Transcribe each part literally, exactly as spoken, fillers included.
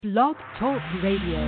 Blog Talk Radio.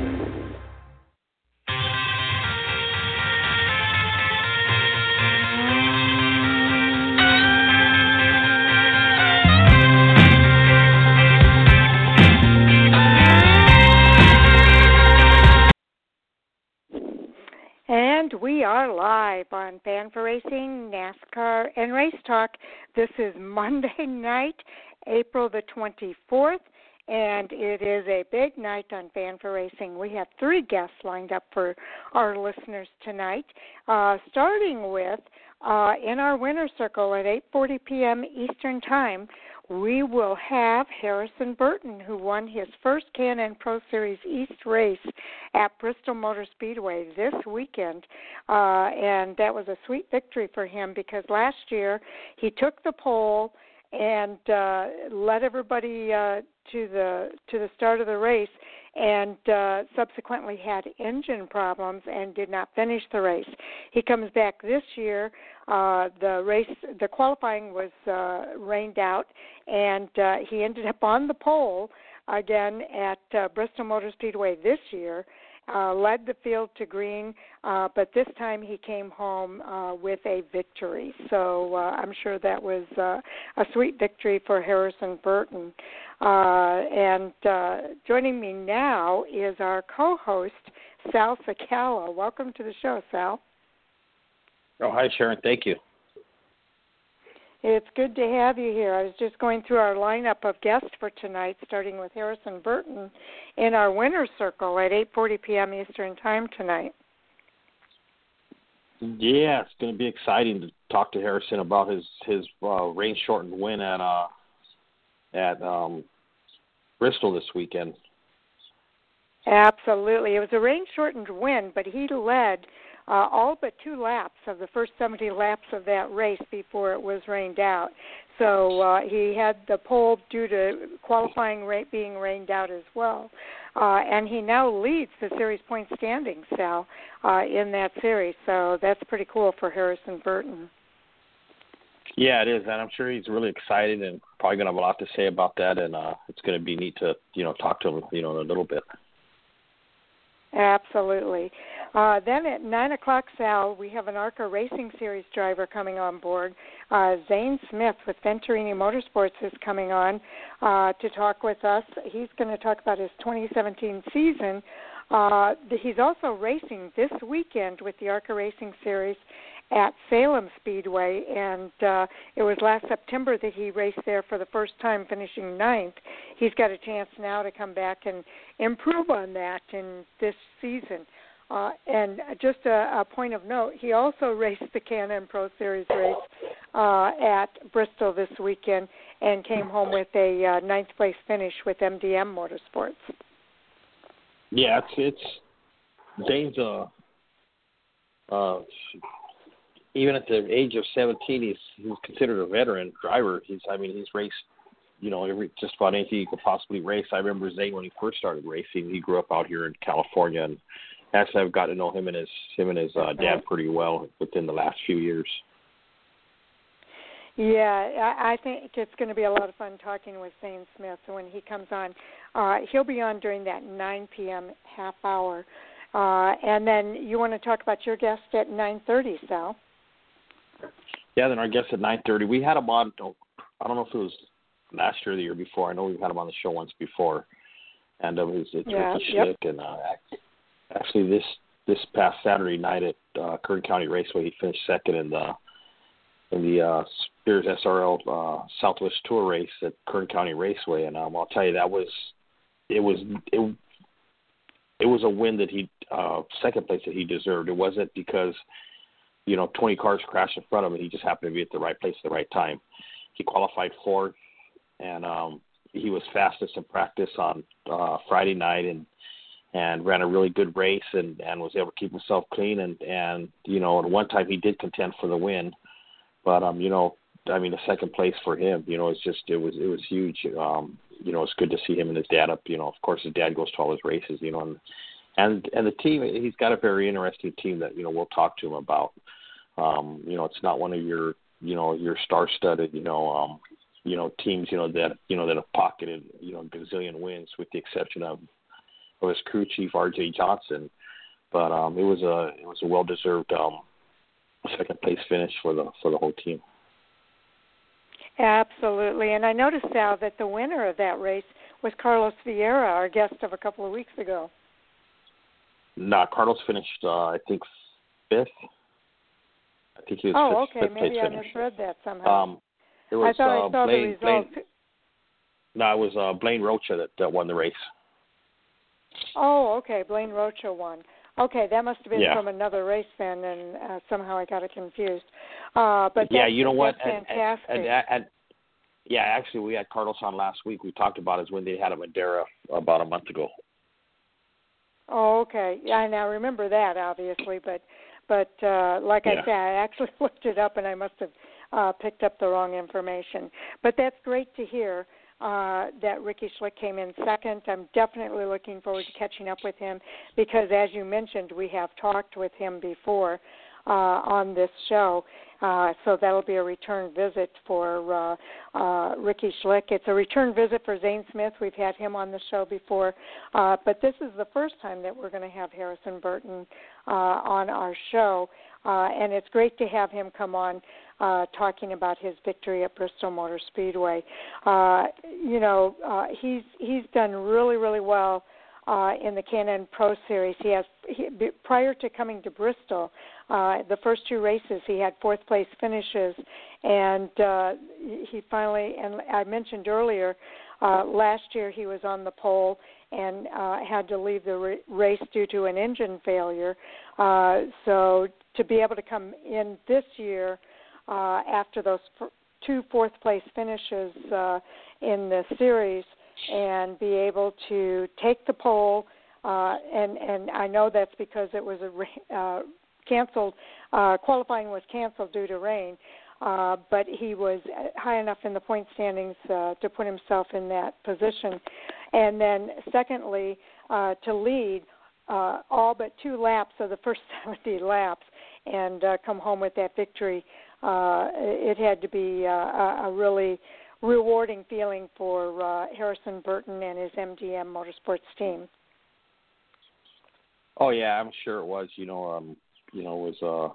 And we are live on Fan for Racing, NASCAR, and Race Talk. This is Monday night, April the twenty-fourth, and it is a big night on Fan for Racing. We have three guests lined up for our listeners tonight, uh, starting with, uh, in our winner's circle at eight forty p.m. Eastern Time, we will have Harrison Burton, who won his first K and N Pro Series East race at Bristol Motor Speedway this weekend. Uh, and that was a sweet victory for him because last year he took the pole and uh, led everybody uh, to the to the start of the race, and uh, subsequently had engine problems and did not finish the race. He comes back this year. Uh, the race, the qualifying was uh, rained out, and uh, he ended up on the pole again at uh, Bristol Motor Speedway this year. Uh, led the field to green, uh, but this time he came home uh, with a victory. So uh, I'm sure that was uh, a sweet victory for Harrison Burton. Uh, and uh, joining me now is our co-host, Sal Sakala. Welcome to the show, Sal. Oh, hi, Sharon. Thank you. It's good to have you here. I was just going through our lineup of guests for tonight, starting with Harrison Burton in our winner's circle at eight forty p.m. Eastern Time tonight. Yeah, it's going to be exciting to talk to Harrison about his his uh, rain-shortened win at uh, at um, Bristol this weekend. Absolutely. It was a rain-shortened win, but he led Uh, all but two laps of the first seventy laps of that race before it was rained out. So uh, he had the pole due to qualifying rate being rained out as well. Uh, and he now leads the series point standings, Sal, uh, in that series. So that's pretty cool for Harrison Burton. Yeah, it is, and I'm sure he's really excited and probably going to have a lot to say about that, and uh, it's going to be neat to, you know, talk to him, you know, in a little bit. Absolutely. Uh, then at nine o'clock, Sal, we have an ARCA Racing Series driver coming on board. Uh, Zane Smith with Venturini Motorsports is coming on uh, to talk with us. He's going to talk about his twenty seventeen season. Uh, he's also racing this weekend with the ARCA Racing Series at Salem Speedway, and uh, it was last September that he raced there for the first time, finishing ninth. He's got a chance now to come back and improve on that in this season. Uh, and just a, a point of note, he also raced the K and N Pro Series race uh, at Bristol this weekend and came home with a uh, ninth place finish with M D M Motorsports. Yeah, it's, it's Zane's a uh, even at the age of seventeen, he's he's considered a veteran driver. He's, I mean, he's raced, you know, every just about anything he could possibly race. I remember Zane when he first started racing. He grew up out here in California, and actually I've gotten to know him and his him and his uh, dad pretty well within the last few years. Yeah, I, I think it's going to be a lot of fun talking with Zane Smith when he comes on. Uh, he'll be on during that nine p.m. half hour. Uh, and then you want to talk about your guest at nine thirty, Sal? Yeah, then our guest at nine thirty. We had him on, I don't know if it was last year or the year before. I know we've had him on the show once before. And uh, it was it's yeah, Ricky yep. Schlick. And uh, actually this this past Saturday night at uh, Kern County Raceway, he finished second in the in the uh, Spears S R L uh, Southwest Tour race at Kern County Raceway. And um, I'll tell you, that was it was it, it was a win that he uh, second place that he deserved. It wasn't because, you know, twenty cars crashed in front of him. He just happened to be at the right place at the right time. He qualified fourth, and um, he was fastest in practice on uh, Friday night, and and ran a really good race, and, and was able to keep himself clean. And, and you know, at one time he did contend for the win, but um, you know, I mean, the second place for him, you know, it's just it was it was huge. Um, you know, it's good to see him and his dad up. You know, of course, his dad goes to all his races. You know, and and and the team, he's got a very interesting team that, you know, we'll talk to him about. Um, you know, it's not one of your, you know, your star-studded, you know, um, you know, teams, you know, that, you know, that have pocketed, you know, gazillion wins with the exception of, of his crew chief, R J Johnson. But um, it was a, it was a well-deserved um, second place finish for the, for the whole team. Absolutely. And I noticed, Sal, that the winner of that race was Carlos Vieira, our guest of a couple of weeks ago. No, Carlos finished, uh, I think, fifth. I think he was oh, fifth, okay. fifth Maybe place I finish. misread that somehow. Um, it was, I thought uh, I saw Blaine, the results. Blaine, no, it was uh, Blaine Rocha that, that won the race. Oh, okay. Blaine Rocha won. Okay, that must have been yeah. from another race then, and uh, somehow I got it confused. Uh, but yeah, you know what? That's fantastic. And, and, and, and, yeah, actually, we had Carlos on last week. We talked about his when they had a Madera about a month ago. Oh, okay. Yeah, and I remember that, obviously, but but uh, like yeah. I said, I actually looked it up, and I must have uh, picked up the wrong information. But that's great to hear uh, that Ricky Schlick came in second. I'm definitely looking forward to catching up with him because, as you mentioned, we have talked with him before uh, on this show. Uh, so that'll be a return visit for uh, uh, Ricky Schlick. It's a return visit for Zane Smith. We've had him on the show before, uh, but this is the first time that we're going to have Harrison Burton uh, on our show, uh, and it's great to have him come on uh, talking about his victory at Bristol Motor Speedway. Uh, you know, uh, he's he's done really, really well Uh, in the Can-Am Pro Series. He has he, prior to coming to Bristol, uh, the first two races he had fourth place finishes, and uh, he finally, and I mentioned earlier, uh, last year he was on the pole and uh, had to leave the r- race due to an engine failure. Uh, so to be able to come in this year uh, after those f- two fourth place finishes uh, in the series, and be able to take the pole, uh, and, and I know that's because it was a uh, canceled, uh, qualifying was canceled due to rain, uh, but he was high enough in the point standings uh, to put himself in that position. And then secondly, uh, to lead uh, all but two laps of the first seventy laps and uh, come home with that victory. Uh, it had to be uh, a really rewarding feeling for uh, Harrison Burton and his M D M Motorsports team. Oh yeah, I'm sure it was. You know, um, you know, it was uh,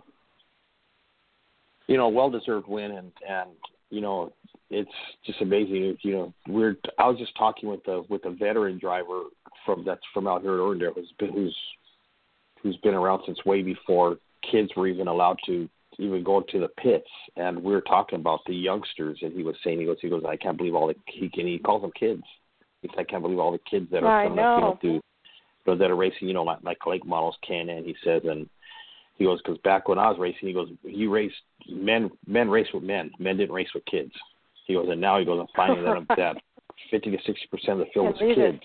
you know, well-deserved win, and and you know, it's just amazing. You know, we're I was just talking with the with a veteran driver from that's from out here at Irwindale who's been who's who's been around since way before kids were even allowed to even go to the pits, and we were talking about the youngsters, and he was saying, he goes, he goes, I can't believe all the, he can, he calls them kids. He said, I can't believe all the kids that are I coming know. up, you know, through, you know, that are racing, you know, like, like late models can, and he says, and he goes, because back when I was racing, he goes, you raced, men, men race with men, men didn't race with kids. He goes, and now he goes, I'm finding that, that fifty to sixty percent of the field and is kids.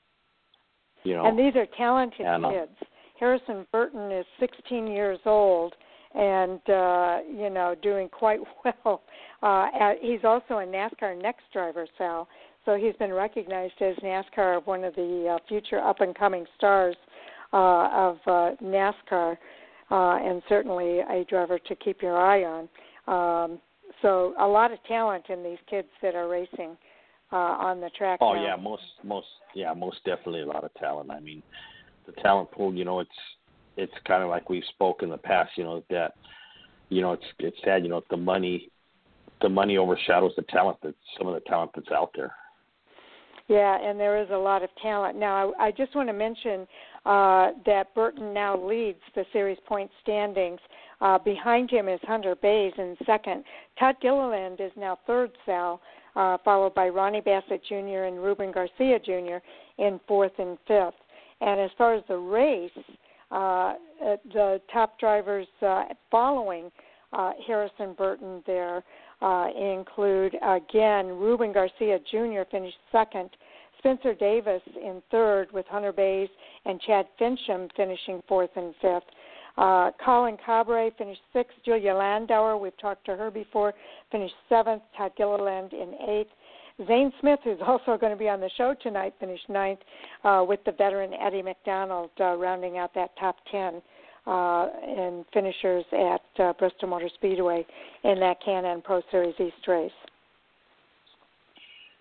Are, you know. And these are talented and, uh, kids. Harrison Burton is sixteen years old, and, uh, you know, doing quite well. Uh, at, he's also a NASCAR Next driver, Sal, so he's been recognized as NASCAR, one of the uh, future up-and-coming stars uh, of uh, NASCAR, uh, and certainly a driver to keep your eye on. Um, so a lot of talent in these kids that are racing uh, on the track Oh, now. yeah, most, most, yeah, most definitely a lot of talent. I mean, the talent pool, you know, it's, it's kind of like we've spoken in the past, you know, that, you know, it's it's sad, you know, the money, the money overshadows the talent, that some of the talent that's out there. Yeah, and there is a lot of talent. Now, I, I just want to mention uh, that Burton now leads the series point standings. Uh, behind him is Hunter Bays in second. Todd Gilliland is now third, Sal, uh, followed by Ronnie Bassett Junior and Ruben Garcia Junior in fourth and fifth. And as far as the race, Uh, the top drivers uh, following uh, Harrison Burton there uh, include, again, Ruben Garcia Junior finished second, Spencer Davis in third with Hunter Bays, and Chad Fincham finishing fourth and fifth. Uh, Colin Cabre finished sixth. Julia Landauer, we've talked to her before, finished seventh. Todd Gilliland in eighth. Zane Smith, who's also going to be on the show tonight, finished ninth uh, with the veteran Eddie McDonald uh, rounding out that top ten uh, in finishers at uh, Bristol Motor Speedway in that Can-Am Pro Series East race.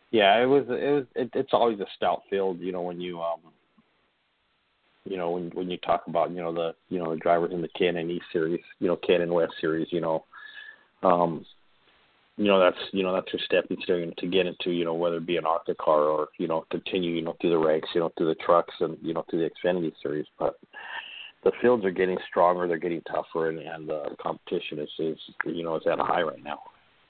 Yeah, it was. It was. It, it's always a stout field, you know. When you, um, you know, when when you talk about, you know, the, you know, the drivers in the K-N East series, you know, K-N West series, you know, um, you know, that's, you know, that's your stepping stone to get into, you know, whether it be an ARCA car or, you know, continue, you know, through the ranks, you know, through the trucks and, you know, through the Xfinity series. But the fields are getting stronger, they're getting tougher, and, and uh, the competition is, is, you know, is at a high right now.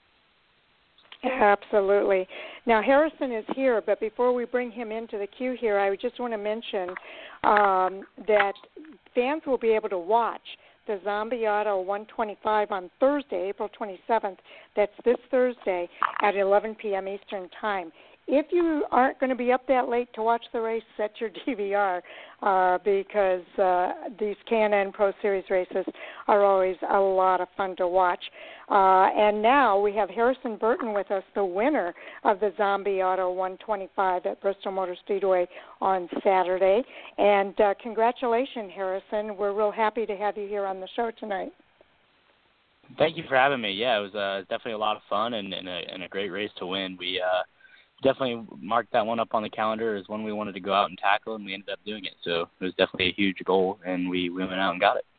Absolutely. Now, Harrison is here, but before we bring him into the queue here, I just want to mention um, that fans will be able to watch the Zombie Auto one twenty-five on Thursday, April twenty-seventh. That's this Thursday at eleven p.m. Eastern Time. If you aren't going to be up that late to watch the race, set your D V R uh, because uh, these K and N Pro Series races are always a lot of fun to watch. Uh, and now we have Harrison Burton with us, the winner of the Zombie Auto one twenty-five at Bristol Motor Speedway on Saturday. And uh, congratulations, Harrison. We're real happy to have you here on the show tonight. Thank you for having me. Yeah, it was uh, definitely a lot of fun and, and, a, and a great race to win. We uh, definitely marked that one up on the calendar as one we wanted to go out and tackle, and we ended up doing it. So it was definitely a huge goal, and we, we went out and got it.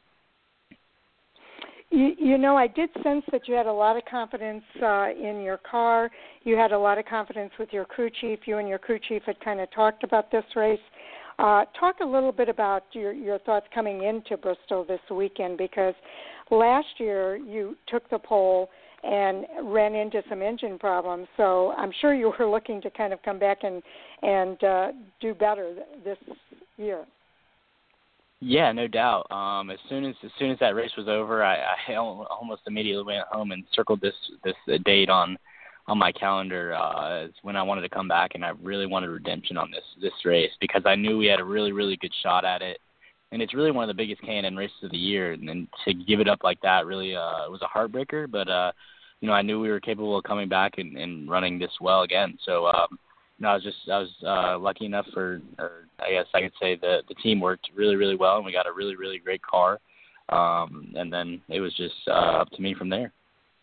You, you know, I did sense that you had a lot of confidence uh, in your car. You had a lot of confidence with your crew chief. You and your crew chief had kind of talked about this race. Uh, talk a little bit about your, your thoughts coming into Bristol this weekend, because last year you took the pole and ran into some engine problems. So I'm sure you were looking to kind of come back and, and uh, do better this year. Yeah, no doubt. Um, as soon as as soon as that race was over, I, I almost immediately went home and circled this this date on on my calendar uh, as when I wanted to come back, and I really wanted redemption on this this race because I knew we had a really really good shot at it, and it's really one of the biggest K and N races of the year, and then to give it up like that really uh, it was a heartbreaker. But uh, you know, I knew we were capable of coming back and, and running this well again. So. Um, No, I was just I was uh, lucky enough for, or I guess I could say the the team worked really really well, and we got a really really great car, um, and then it was just uh, up to me from there.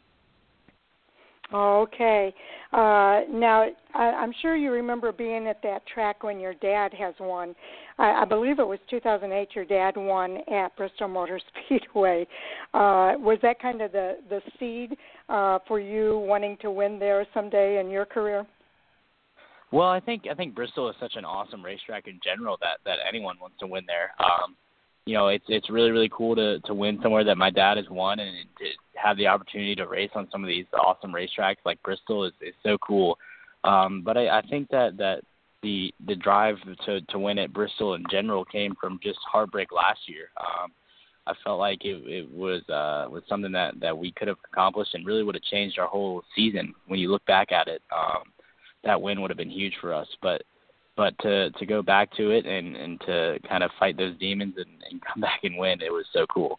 Okay. Uh, now, I, I'm sure you remember being at that track when your dad has won. I, I believe it was two thousand eight your dad won at Bristol Motor Speedway. Uh, was that kind of the, the seed uh, for you wanting to win there someday in your career? Well, I think I think Bristol is such an awesome racetrack in general that, that anyone wants to win there. Um, you know, it's it's really really cool to, to win somewhere that my dad has won, and to have the opportunity to race on some of these awesome racetracks like Bristol is, is so cool. Um, but I, I think that, that the the drive to, to win at Bristol in general came from just heartbreak last year. Um, I felt like it, it was uh, was something that, that we could have accomplished and really would have changed our whole season when you look back at it. Um, that win would have been huge for us, but but to to go back to it and, and to kind of fight those demons and, and come back and win, it was so cool.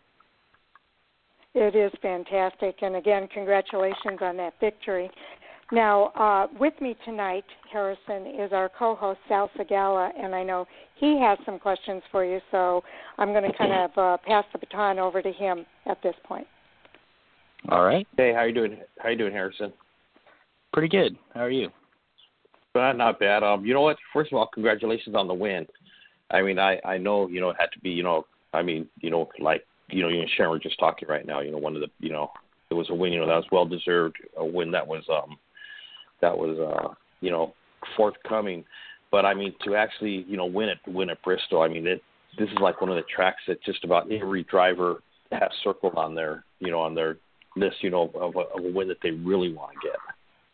It is fantastic, and again, congratulations on that victory. Now, uh, with me tonight, Harrison, is our co-host Sal Segala, and I know he has some questions for you, so I'm going to kind of uh, pass the baton over to him at this point. All right. Hey, how you doing? How you doing, Harrison? Pretty good. How are you? Uh, not bad. Um, you know what? First of all, congratulations on the win. I mean, I, I know, you know, it had to be, you know, I mean, you know, like, you know, you and Sharon were just talking right now, you know, one of the, you know, it was a win, you know, that was well-deserved, a win that was, um, that was, uh, you know, forthcoming. But, I mean, to actually, you know, win it, win at Bristol, I mean, it, this is like one of the tracks that just about every driver has circled on their, you know, on their list, you know, of a, of a win that they really want to get.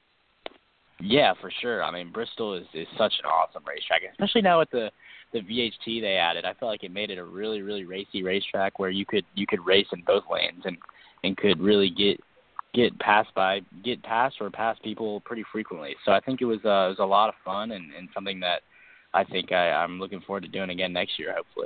Yeah, for sure. I mean, Bristol is, is such an awesome racetrack, especially now with the, the V H T they added. I felt like it made it a really, really racy racetrack where you could you could race in both lanes and, and could really get get past by get past or past people pretty frequently. So I think it was uh, it was a lot of fun and, and something that I think I, I'm looking forward to doing again next year, hopefully.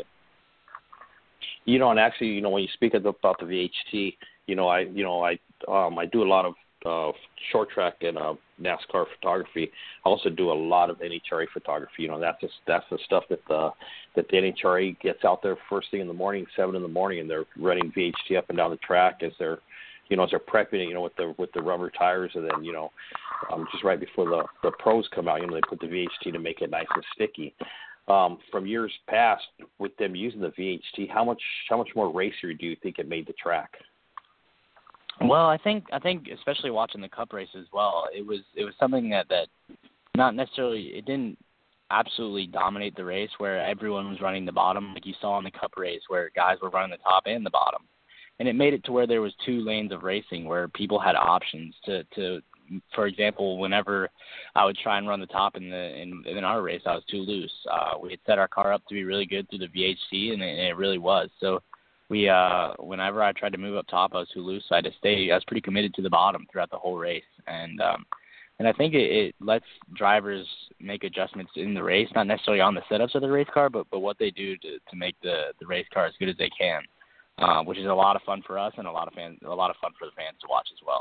You know, and actually, you know, when you speak about the V H T, you know, I you know I um, I do a lot of uh, short track and uh, NASCAR photography. I also do a lot of N H R A photography. You know, that's just, that's the stuff that the that the N H R A gets out there first thing in the morning, seven in the morning, and they're running V H T up and down the track as they're, you know, as they're prepping it, you know, with the with the rubber tires, and then, you know, um, just right before the, the pros come out. You know, they put the V H T to make it nice and sticky. Um, from years past, with them using the V H T, how much how much more racer do you think it made the track? Well, I think I think especially watching the Cup race as well, it was it was something that, that not necessarily it didn't absolutely dominate the race where everyone was running the bottom like you saw in the Cup race where guys were running the top and the bottom. And it made it to where there was two lanes of racing where people had options to, to for example, whenever I would try and run the top in the in, in our race, I was too loose. Uh, we had set our car up to be really good through the V H C, and it, and it really was. So we, uh, whenever I tried to move up top, I was too loose. So I had to stay. I was pretty committed to the bottom throughout the whole race, and um, and I think it, it lets drivers make adjustments in the race, not necessarily on the setups of the race car, but but what they do to to make the the race car as good as they can. Uh, which is a lot of fun for us and a lot of fans, a lot of fun for the fans to watch as well.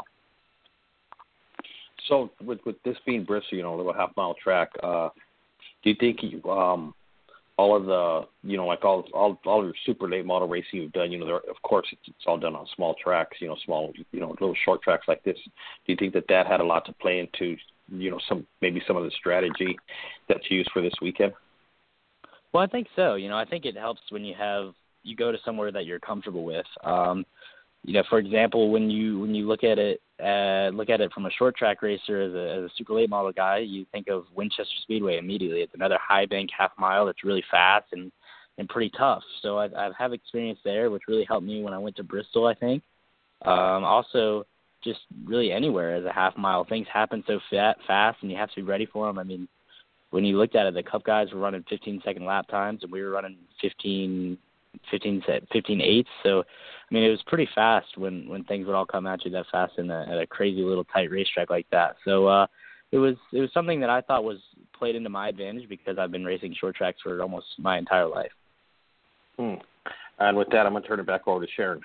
So, with with this being Bristol, you know, a little half mile track, uh, do you think you, um, all of the, you know, like all all all your super late model racing you've done, you know, there, of course it's, it's all done on small tracks, you know, small, you know, little short tracks like this. Do you think that that had a lot to play into, you know, some maybe some of the strategy that you used for this weekend? Well, I think so. You know, I think it helps when you have. You go to somewhere that you're comfortable with. Um, you know, for example, when you when you look at it uh, look at it from a short track racer as a, as a super late model guy, you think of Winchester Speedway immediately. It's another high bank half mile that's really fast and, and pretty tough. So I, I have experience there, which really helped me when I went to Bristol, I think. Um, also, just really anywhere as a half mile, things happen so fat, fast, and you have to be ready for them. I mean, when you looked at it, the Cup guys were running fifteen second lap times, and we were running fifteen. fifteen, fifteen eighths. So, I mean, it was pretty fast when, when things would all come at you that fast in a, at a crazy little tight racetrack like that. So, uh, it was it was something that I thought was played into my advantage because I've been racing short tracks for almost my entire life. Hmm. And with that, I'm going to turn it back over to Sharon.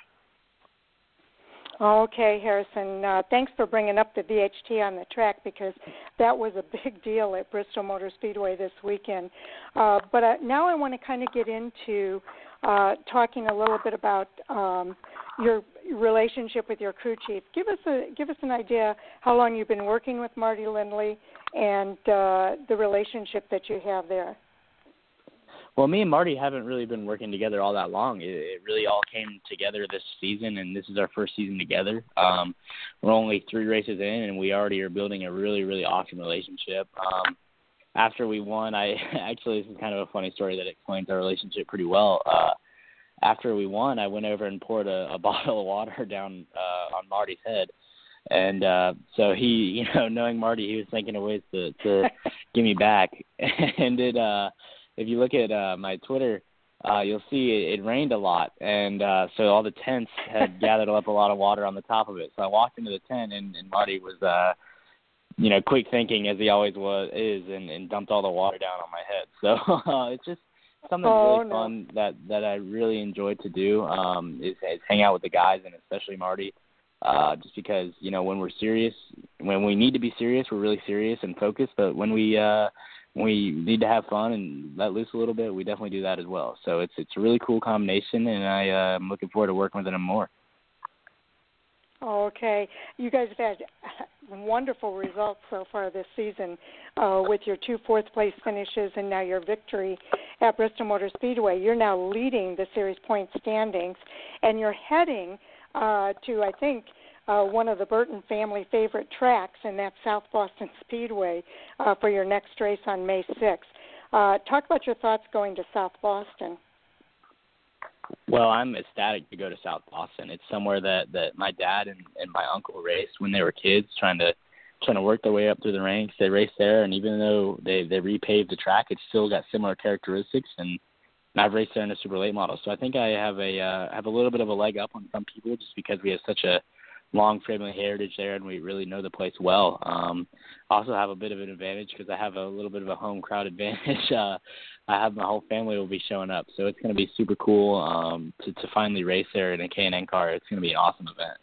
Okay, Harrison, uh, thanks for bringing up the V H T on the track because that was a big deal at Bristol Motor Speedway this weekend. Uh, but uh, now I want to kind of get into uh, talking a little bit about um, your relationship with your crew chief. Give us a give us an idea how long you've been working with Marty Lindley and uh, the relationship that you have there. Well, me and Marty haven't really been working together all that long. It, it really all came together this season, and this is our first season together. Um, we're only three races in, and we already are building a really, really awesome relationship. Um, after we won, I actually, this is kind of a funny story that explains our relationship pretty well. Uh, after we won, I went over and poured a, a bottle of water down uh, on Marty's head. And uh, so he, you know, knowing Marty, he was thinking of ways to, to give me back. And it, uh, if you look at uh, my Twitter, uh, you'll see it, it rained a lot. And uh, so all the tents had gathered up a lot of water on the top of it. So I walked into the tent, and, and Marty was, uh, you know, quick thinking as he always was is, and, and dumped all the water down on my head. So uh, it's just something oh, really no. fun that, that I really enjoyed to do um, is, is hang out with the guys, and especially Marty. Uh, just because, you know, when we're serious, when we need to be serious, we're really serious and focused. But when we uh, when we need to have fun and let loose a little bit, we definitely do that as well. So it's it's a really cool combination, and I, uh, I'm looking forward to working with him more. Okay. You guys have had wonderful results so far this season uh, with your two fourth-place finishes and now your victory at Bristol Motor Speedway. You're now leading the series point standings, and you're heading uh, to, I think, uh, one of the Burton family favorite tracks, and that's South Boston Speedway uh, for your next race on May sixth. Uh, talk about your thoughts going to South Boston. Well, I'm ecstatic to go to South Boston. It's somewhere that, that my dad and, and my uncle raced when they were kids, trying to trying to work their way up through the ranks. They raced there, and even though they, they repaved the track, it's still got similar characteristics, and And I've raced there in a super late model, so I think I have a uh, have a little bit of a leg up on some people just because we have such a long family heritage there, and we really know the place well. Um, I also have a bit of an advantage because I have a little bit of a home crowd advantage. uh, I have my whole family will be showing up, so it's going to be super cool um, to to finally race there in a K and N car. It's going to be an awesome event.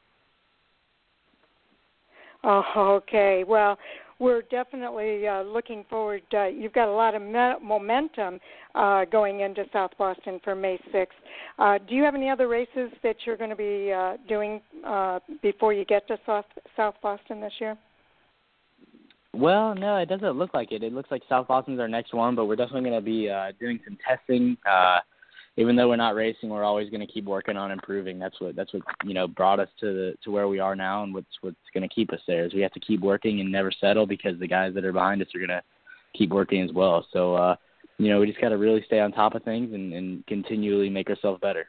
Oh, okay. Well, we're definitely uh, looking forward. Uh, you've got a lot of me- momentum uh, going into South Boston for May sixth. Uh, do you have any other races that you're going to be uh, doing uh, before you get to South, South Boston this year? Well, no, it doesn't look like it. It looks like South Boston's our next one, but we're definitely going to be uh, doing some testing. Uh, even though we're not racing, we're always going to keep working on improving. That's what that's what you know brought us to the to where we are now, and what's what's going to keep us there is we have to keep working and never settle because the guys that are behind us are going to keep working as well. So, uh, you know, we just got to really stay on top of things and, and continually make ourselves better.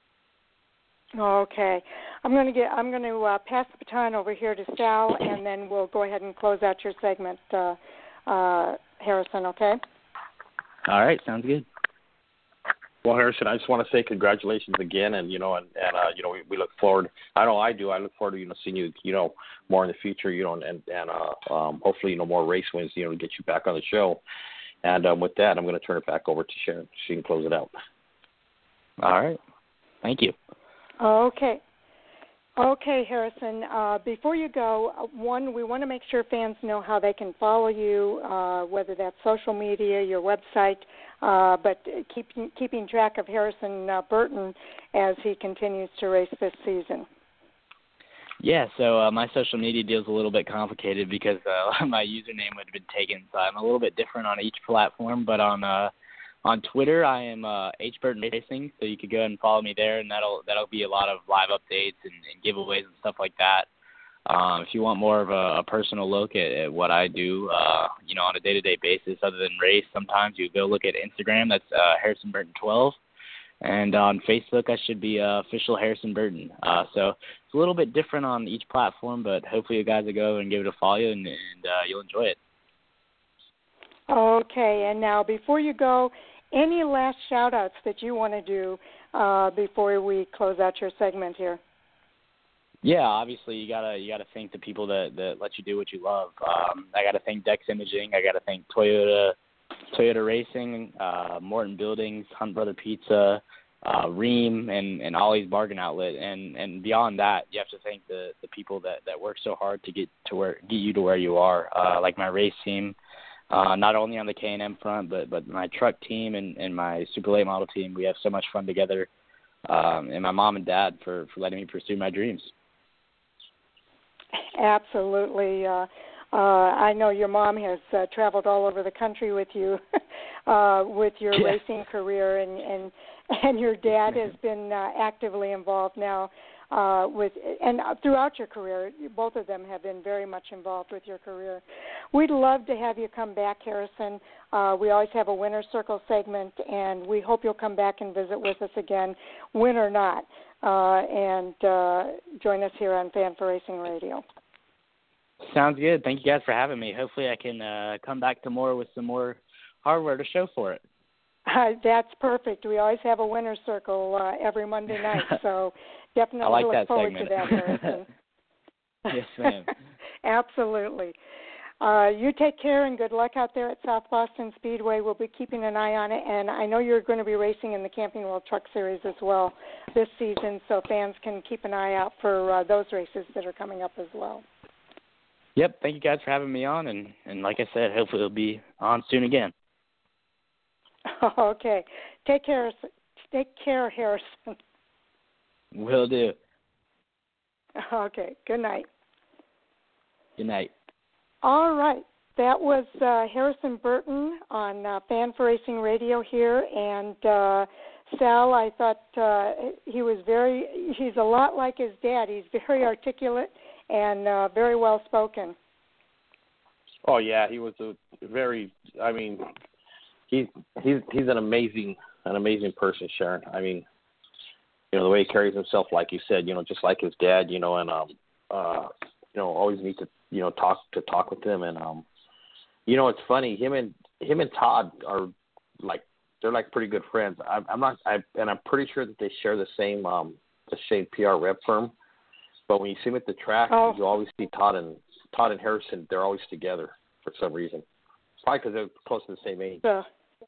Okay, I'm going to get. I'm going to uh, pass the baton over here to Sal, and then we'll go ahead and close out your segment, uh, uh, Harrison. Okay. All right, sounds good. Well, Harrison, I just want to say congratulations again, and you know, and, and uh, you know, we, we look forward. I know I do. I look forward to you know seeing you, you know, more in the future. You know, and and uh, um, hopefully, you know, more race wins. You know, to get you back on the show. And um, with that, I'm going to turn it back over to Sharon. She can close it out. All right. Thank you. Okay. Okay, Harrison. Uh, before you go, one, we want to make sure fans know how they can follow you, uh, whether that's social media, your website, uh, but keeping keeping track of Harrison uh, Burton as he continues to race this season. Yeah, so uh, my social media deal is a little bit complicated because uh, my username would have been taken, so I'm a little bit different on each platform, but on uh, On Twitter, I am uh, H Burton Racing, so you could go ahead and follow me there, and that'll that'll be a lot of live updates and, and giveaways and stuff like that. Um, if you want more of a, a personal look at, at what I do, uh, you know, on a day-to-day basis, other than race, sometimes you go look at Instagram. That's uh, Harrison Burton twelve, and on Facebook, I should be uh, official Harrison Burton. Uh, so it's a little bit different on each platform, but hopefully you guys will go and give it a follow, and, and uh, you'll enjoy it. Okay, and now before you go, any last shout-outs that you want to do uh, before we close out your segment here? Yeah, obviously you gotta you gotta thank the people that, that let you do what you love. Um, I gotta thank Dex Imaging. I gotta thank Toyota Toyota Racing, uh, Morton Buildings, Hunt Brother Pizza, uh, Ream, and, and Ollie's Bargain Outlet. And, and beyond that, you have to thank the, the people that, that work so hard to get to where get you to where you are. Uh, like my race team. Uh, not only on the K and M front, but, but my truck team and, and my super late model team. We have so much fun together, um, and my mom and dad for, for letting me pursue my dreams. Absolutely. Uh, uh, I know your mom has uh, traveled all over the country with you uh, with your yeah. racing career, and, and, and your dad has been uh, actively involved now. Uh, with and throughout your career, both of them have been very much involved with your career. We'd love to have you come back, Harrison. Uh, we always have a winner's circle segment, and we hope you'll come back and visit with us again, win or not, uh, and uh, join us here on Fan for Racing Radio. Sounds good. Thank you guys for having me. Hopefully I can uh, come back to more with some more hardware to show for it. Uh, that's perfect. We always have a winner's circle uh, every Monday night, so definitely I like look that forward segment. to that, Harrison. Yes, ma'am. Absolutely. Uh, you take care and good luck out there at South Boston Speedway. We'll be keeping an eye on it, and I know you're going to be racing in the Camping World Truck Series as well this season, so fans can keep an eye out for uh, those races that are coming up as well. Yep, thank you guys for having me on, and, and like I said, hopefully it'll be on soon again. Okay. Take care, take care, Harrison. Will do. Okay. Good night. Good night. All right. That was uh, Harrison Burton on uh, Fan for Racing Radio here. And uh, Sal, I thought uh, he was very, he's a lot like his dad. He's very articulate and uh, very well spoken. Oh, yeah. He was a very, I mean, he's he's he's an amazing an amazing person, Sharon. I mean, you know, the way he carries himself, like you said, you know, just like his dad, you know, and um uh you know, always need to, you know, talk to talk with him. And um you know, it's funny, him and him and Todd are like they're like pretty good friends. I I'm not I and I'm pretty sure that they share the same um the same P R rep firm. But when you see them at the track, oh. you always see Todd and Todd and Harrison, they're always together for some reason. Probably because they're close to the same age. Uh,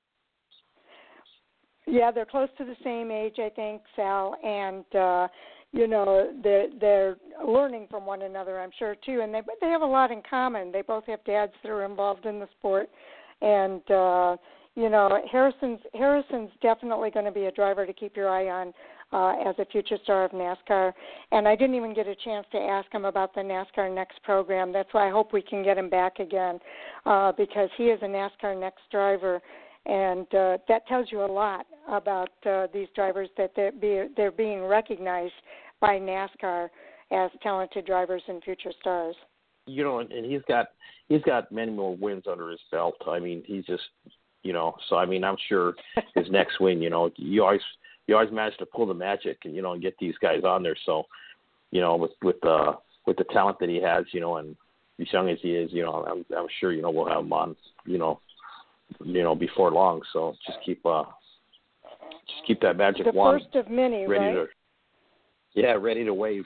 yeah, they're close to the same age, I think, Sal, and uh, you know they're they're learning from one another, I'm sure too, and they but they have a lot in common. They both have dads that are involved in the sport, and uh, you know, Harrison's Harrison's definitely going to be a driver to keep your eye on uh, as a future star of NASCAR. And I didn't even get a chance to ask him about the NASCAR Next program. That's why I hope we can get him back again, uh, because he is a NASCAR Next driver. And uh, that tells you a lot about uh, these drivers, that they're, be, they're being recognized by NASCAR as talented drivers and future stars. You know, and he's got he's got many more wins under his belt. I mean, he's just, you know, so I mean, I'm sure his next win, you know, you always you always manage to pull the magic and, you know, and get these guys on there. So, you know, with with uh with the talent that he has, you know, and as young as he is, you know, I'm I'm sure, you know, we'll have him on, you know, you know, before long. So just keep uh just keep that magic the wand. The first of many, ready right? To, yeah, ready to wave.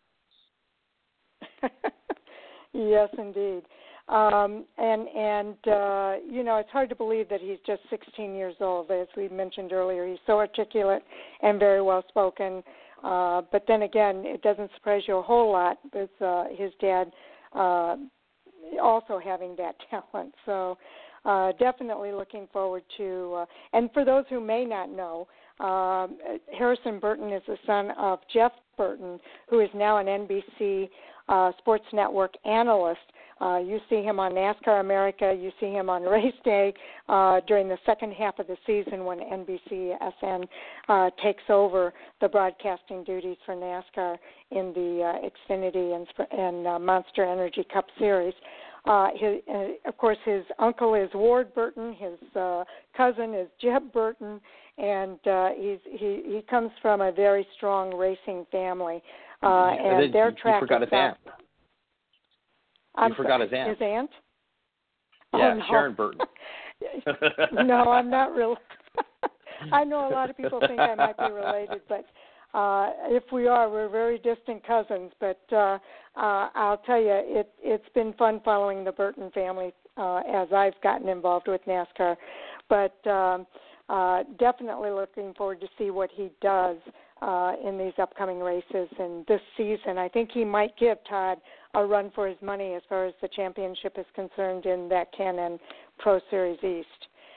Yes, indeed. Um, and, and uh, you know, it's hard to believe that he's just sixteen years old. As we mentioned earlier, he's so articulate and very well-spoken. Uh, but then again, it doesn't surprise you a whole lot with uh, his dad uh, also having that talent. So uh, definitely looking forward to, uh, and for those who may not know, uh, Harrison Burton is the son of Jeff Burton, who is now an N B C uh, Sports Network analyst. Uh, you see him on NASCAR America. You see him on race day uh, during the second half of the season when N B C S N uh, takes over the broadcasting duties for NASCAR in the uh, Xfinity and, and uh, Monster Energy Cup Series. Uh, his, uh, of course, his uncle is Ward Burton. His uh, cousin is Jeb Burton, and uh, he's, he he comes from a very strong racing family. Uh, and, and their you, track you forgot is his aunt. I'm you forgot his aunt. His aunt? Yeah, oh, no. Sharon Burton. No, I'm not really. I know a lot of people think I might be related, but uh, if we are, we're very distant cousins. But uh, uh, I'll tell you, it, it's been fun following the Burton family uh, as I've gotten involved with NASCAR. But um, uh, definitely looking forward to see what he does uh, in these upcoming races and this season. I think he might give Todd a run for his money as far as the championship is concerned in that Can-Am Pro Series East.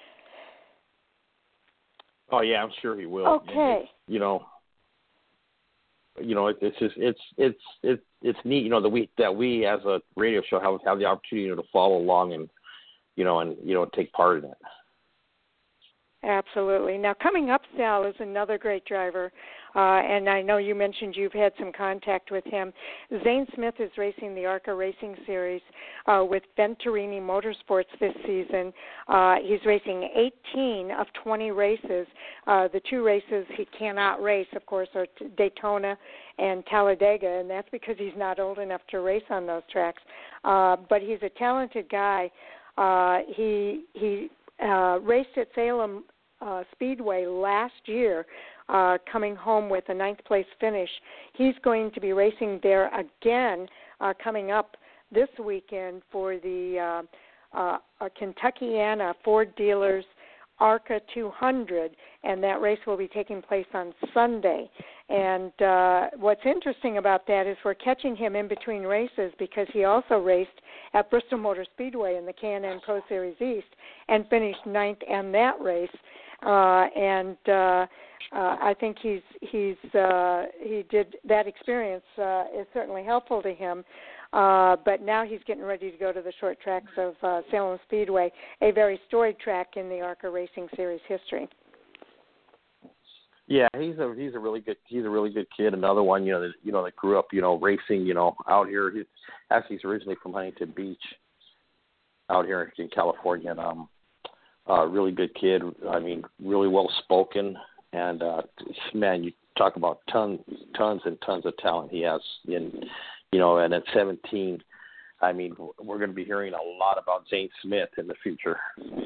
Oh yeah, I'm sure he will. Okay. It, you know, you know, it, it's just it's it's it's it's neat. You know, that we that we as a radio show have have the opportunity to follow along and you know and you know take part in it. Absolutely. Now, coming up, Sal, is another great driver, uh, and I know you mentioned you've had some contact with him. Zane Smith is racing the ARCA Racing Series uh, with Venturini Motorsports this season. Uh, he's racing eighteen of twenty races. Uh, the two races he cannot race, of course, are Daytona and Talladega, and that's because he's not old enough to race on those tracks. Uh, but he's a talented guy. Uh, he he uh, raced at Salem Uh, Speedway last year, uh, coming home with a ninth place finish. He's going to be racing there again uh, coming up this weekend for the uh, uh, uh, Kentuckiana Ford Dealers ARCA two hundred, and that race will be taking place on Sunday. And uh, what's interesting about that is we're catching him in between races because he also raced at Bristol Motor Speedway in the Can-Am Pro Series East and finished ninth in that race. Uh, and uh, uh, I think he's he's uh, he did that experience uh, is certainly helpful to him. Uh, but now he's getting ready to go to the short tracks of uh, Salem Speedway, a very storied track in the ARCA Racing Series history. Yeah, he's a he's a really good he's a really good kid. Another one, you know, that you know that grew up, you know, racing, you know, out here. He's actually he's originally from Huntington Beach, out here in California. And, um, uh, really good kid. I mean, really well spoken, and uh, man, you talk about tons, tons and tons of talent he has. In, you know, and at seventeen, I mean, we're going to be hearing a lot about Zane Smith in the future.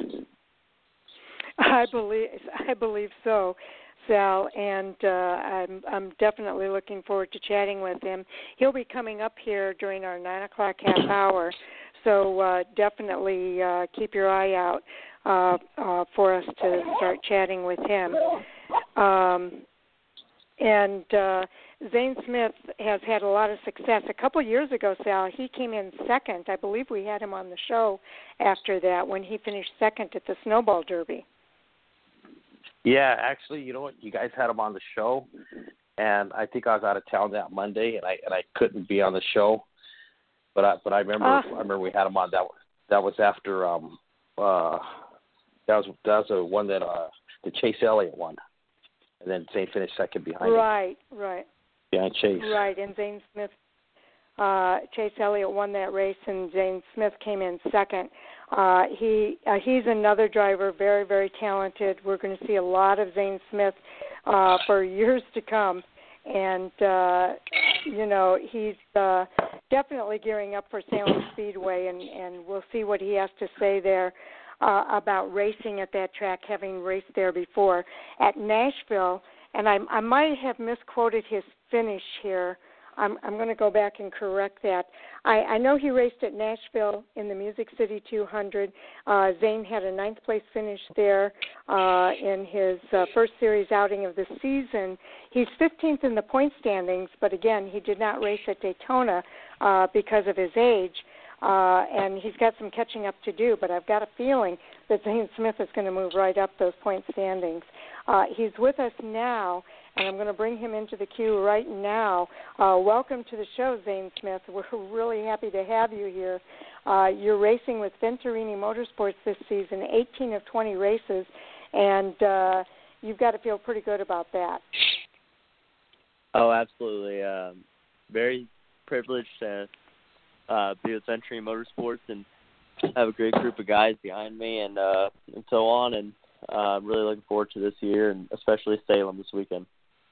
I believe I believe so, Sal, and uh, I'm I'm definitely looking forward to chatting with him. He'll be coming up here during our nine o'clock half hour, so uh, definitely uh, keep your eye out uh, uh, for us to start chatting with him. Um, and uh, Zane Smith has had a lot of success. A couple years ago, Sal, he came in second. I believe we had him on the show after that when he finished second at the Snowball Derby. Yeah, actually, you know what? You guys had him on the show, and I think I was out of town that Monday, and I and I couldn't be on the show. But I but I remember uh, I remember we had him on. That that was after um uh that was that was a one that uh the Chase Elliott won, and then Zane finished second behind right, him. Right, right. Behind Chase. Right, and Zane Smith, uh, Chase Elliott won that race, and Zane Smith came in second. Uh, he uh, he's another driver, very very talented. We're going to see a lot of Zane Smith uh, for years to come, and uh, you know he's uh, definitely gearing up for Salem Speedway, and, and we'll see what he has to say there uh, about racing at that track, having raced there before. At Nashville, and I, I might have misquoted his finish here. I'm, I'm going to go back and correct that. I, I know he raced at Nashville in the Music City two hundred. Uh, Zane had a ninth place finish there uh, in his uh, first series outing of the season. He's fifteenth in the point standings, but again, he did not race at Daytona uh, because of his age, uh, and he's got some catching up to do, but I've got a feeling that Zane Smith is going to move right up those point standings. Uh, he's with us now, and I'm going to bring him into the queue right now. Uh, welcome to the show, Zane Smith. We're really happy to have you here. Uh, you're racing with Venturini Motorsports this season, eighteen of twenty races, and uh, you've got to feel pretty good about that. Oh, absolutely. Um, very privileged to uh, be with Venturini Motorsports and have a great group of guys behind me and, uh, and so on, and I'm uh, really looking forward to this year, and especially Salem this weekend.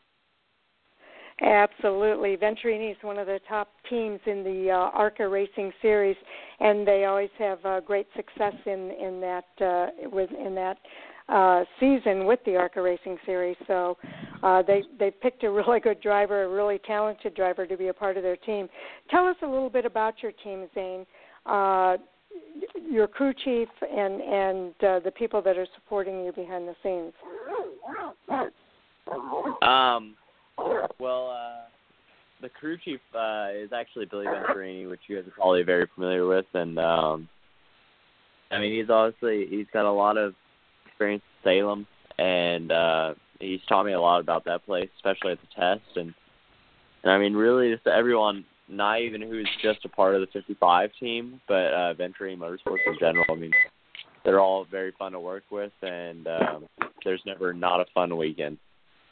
Absolutely. Venturini is one of the top teams in the uh, ARCA Racing Series, and they always have uh, great success in in that uh, with in that uh, season with the ARCA Racing Series. So uh, they they picked a really good driver, a really talented driver to be a part of their team. Tell us a little bit about your team, Zane. Uh, your crew chief and and uh, the people that are supporting you behind the scenes. Um. Well, uh, the crew chief uh, is actually Billy Venturini, which you guys are probably very familiar with, and um, I mean he's obviously he's got a lot of experience in Salem, and uh, he's taught me a lot about that place, especially at the test, and and I mean really just everyone. Not even who's just a part of the fifty-five team, but uh, Venturini Motorsports in general. I mean, they're all very fun to work with, and um, there's never not a fun weekend.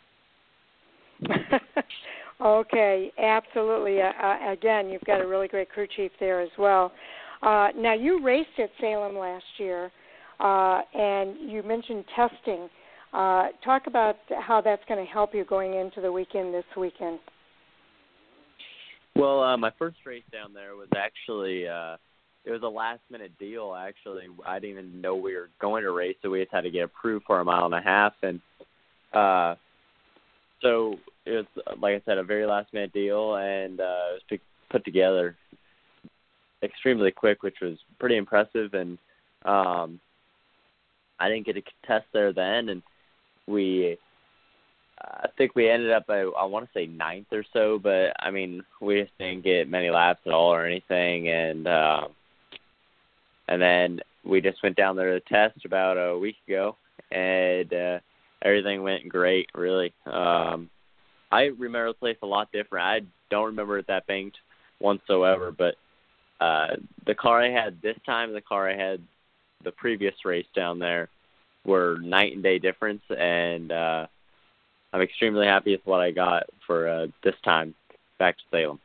Okay, absolutely. Uh, again, you've got a really great crew chief there as well. Uh, now, you raced at Salem last year, uh, and you mentioned testing. Uh, talk about how that's going to help you going into the weekend this weekend. Well, uh, my first race down there was actually uh, it was a last-minute deal. Actually, I didn't even know we were going to race, so we just had to get approved for a mile and a half, and uh, so it was, like I said, a very last-minute deal, and uh, it was put together extremely quick, which was pretty impressive. And um, I didn't get to test there then, and we. I think we ended up, I, I want to say ninth or so, but, I mean, we just didn't get many laps at all or anything, and uh, and then we just went down there to test about a week ago, and uh, everything went great, really. Um, I remember the place a lot different. I don't remember it that banked whatsoever, but uh, the car I had this time and the car I had the previous race down there were night and day difference, and uh, I'm extremely happy with what I got for uh, this time back to Salem.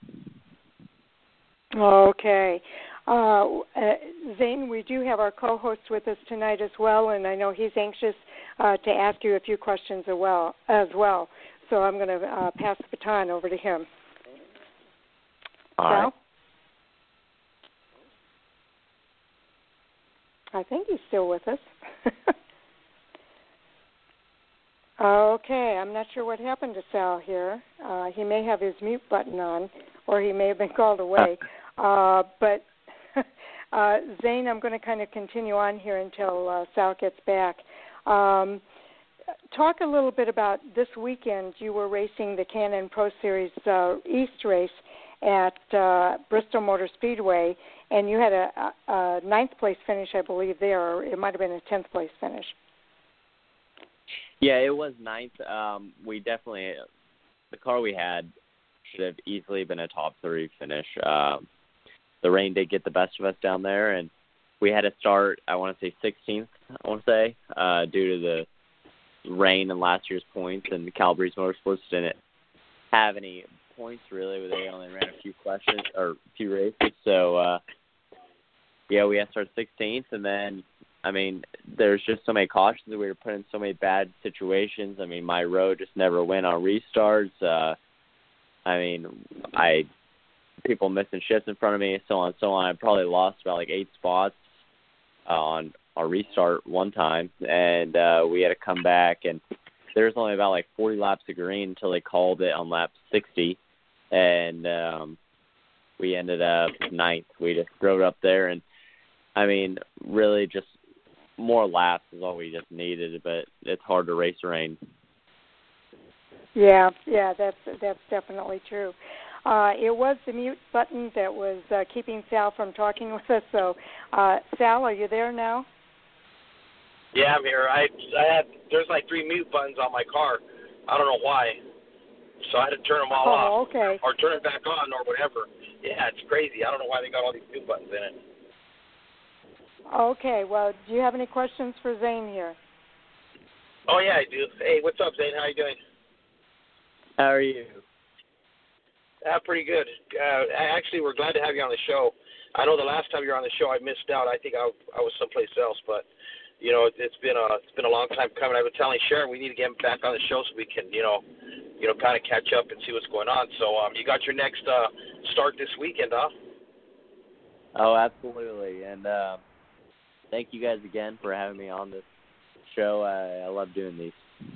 Okay. Uh, uh, Zane, we do have our co-host with us tonight as well, and I know he's anxious uh, to ask you a few questions as well. As well. So I'm going to uh, pass the baton over to him. All right. Sal? I think he's still with us. Okay, I'm not sure what happened to Sal here. Uh, he may have his mute button on, or he may have been called away. Uh, but, uh, Zane, I'm going to kind of continue on here until uh, Sal gets back. Um, talk a little bit about this weekend. You were racing the Can-Am Pro Series uh, East race at uh, Bristol Motor Speedway, and you had a, a, a ninth place finish, I believe, there, or it might have been a tenth place finish. Yeah, it was ninth. Um, we definitely, the car we had should have easily been a top three finish. Um, the rain did get the best of us down there, and we had to start, I want to say sixteenth, I want to say, uh, due to the rain and last year's points, and Calabrese Motorsports didn't have any points really. They only ran a few questions or a few races. So, uh, yeah, we had to start sixteenth, and then, I mean, there's just so many cautions. We were put in so many bad situations. I mean, my road just never went on restarts. Uh, I mean, I people missing shifts in front of me, so on and so on. I probably lost about like eight spots uh, on our restart one time, and uh, we had to come back. And there was only about like forty laps of green until they called it on lap sixty, and um, we ended up ninth. We just drove up there, and I mean, really just more laps is all we just needed, but it's hard to race rain. Yeah, yeah, that's that's definitely true. Uh, it was the mute button that was uh, keeping Sal from talking with us. So, uh, Sal, are you there now? Yeah, I'm here. I I had there's like three mute buttons on my car. I don't know why, so I had to turn them all oh, off. Oh, okay. Or turn it back on or whatever. Yeah, it's crazy. I don't know why they got all these mute buttons in it. Okay. Well, do you have any questions for Zane here? Oh yeah, I do. Hey, what's up, Zane? How you doing? How are you? Uh, pretty good. Uh, actually, we're glad to have you on the show. I know the last time you were on the show, I missed out. I think I, I was someplace else, but you know, it, it's been a it's been a long time coming. I've been telling Sharon we need to get him back on the show so we can, you know, you know, kind of catch up and see what's going on. So, um, you got your next uh, start this weekend, huh? Oh, absolutely. And uh, thank you guys again for having me on this show. I, I love doing these.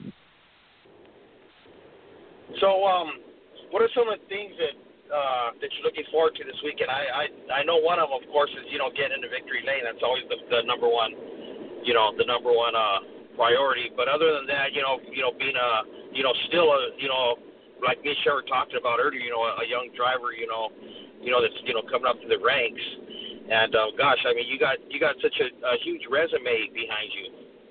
So, um, what are some of the things that uh, that you're looking forward to this weekend? I, I I know one of them, of course, is you know getting into victory lane. That's always the, the number one, you know, the number one uh, priority. But other than that, you know, you know, being a you know still a you know like me and Sharon were talking about earlier, you know, a, a young driver, you know, you know that's you know coming up to the ranks. And uh, gosh, I mean, you got you got such a, a huge resume behind you.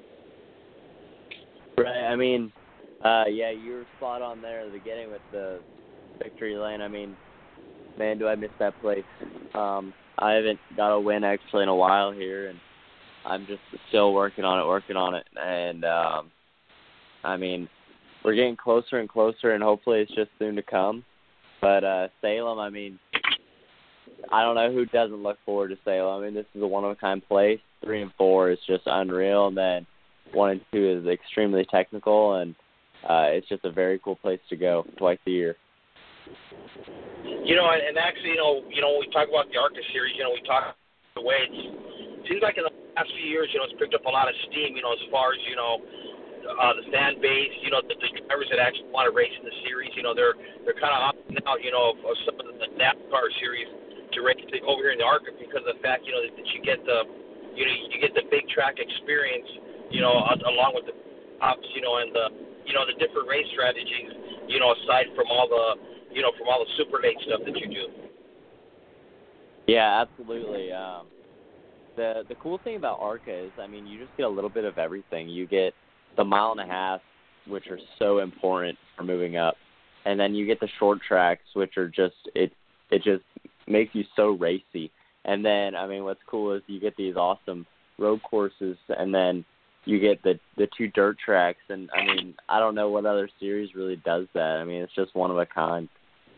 Right. I mean, uh, yeah, you were spot on there at the beginning with the victory lane. I mean, man, do I miss that place. Um, I haven't got a win actually in a while here, and I'm just still working on it, working on it. And, um, I mean, we're getting closer and closer, and hopefully it's just soon to come. But uh, Salem, I mean, I don't know who doesn't look forward to Salem. I mean, this is a one-of-a-kind place. Three and four is just unreal, and then one and two is extremely technical, and uh, it's just a very cool place to go twice a year. You know, and, and actually, you know, you know, when we talk about the ARCA series, you know, we talk the way it's, it seems like in the past few years, you know, it's picked up a lot of steam, you know, as far as, you know, uh, the fan base, you know, the, the drivers that actually want to race in the series, you know, they're they're kind of opting out, you know, of, of some of the NASCAR series to race over here in the ARCA because of the fact, you know, that, that you get the, you know, you get the big track experience, you know, along with the ops, you know, and the, you know, the different race strategies, you know, aside from all the, you know, from all the super late stuff that you do. Yeah, absolutely. Um, the the cool thing about ARCA is, I mean, you just get a little bit of everything. You get the mile and a half, which are so important for moving up, and then you get the short tracks, which are just it it just makes you so racy. And then, I mean, what's cool is you get these awesome road courses, and then you get the the two dirt tracks. And I mean, I don't know what other series really does that. I mean, it's just one of a kind.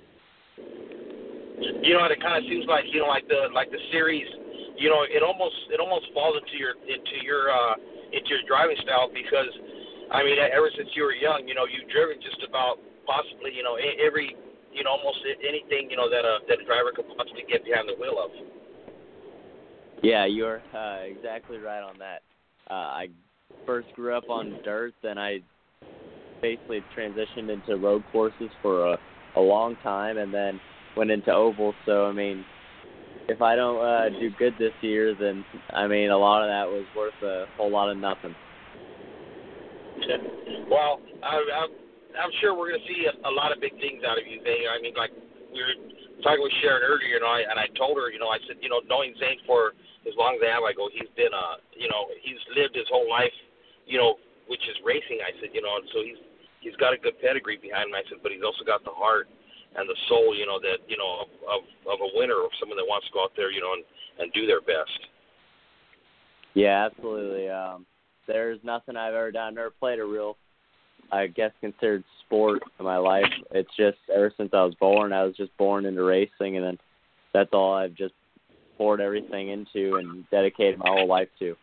You know, it kind of seems like you know, like the like the series, you know, it almost it almost falls into your into your uh, into your driving style because, I mean, ever since you were young, you know, you've driven just about possibly, you know, every, you know, almost anything, you know, that a that a driver could possibly get behind the wheel of. Yeah, you're uh, exactly right on that. Uh, I first grew up on dirt, then I basically transitioned into road courses for a, a long time, and then went into ovals. So, I mean, if I don't uh, do good this year, then, I mean, a lot of that was worth a whole lot of nothing. Well, I, I'm I'm sure we're going to see a, a lot of big things out of you, Zane. I mean, like we were talking with Sharon earlier, you know, I, and I told her, you know, I said, you know, knowing Zane for as long as I have, I go, he's been, uh, you know, he's lived his whole life, you know, which is racing. I said, you know, and so he's he's got a good pedigree behind him. I said, but he's also got the heart and the soul, you know, that you know of of, of a winner, of someone that wants to go out there, you know, and, and do their best. Yeah, absolutely. Um, there's nothing I've ever done. I've never played a real, I guess, considered sport in my life. It's just ever since I was born, I was just born into racing, and then that's all I've just poured everything into and dedicated my whole life to.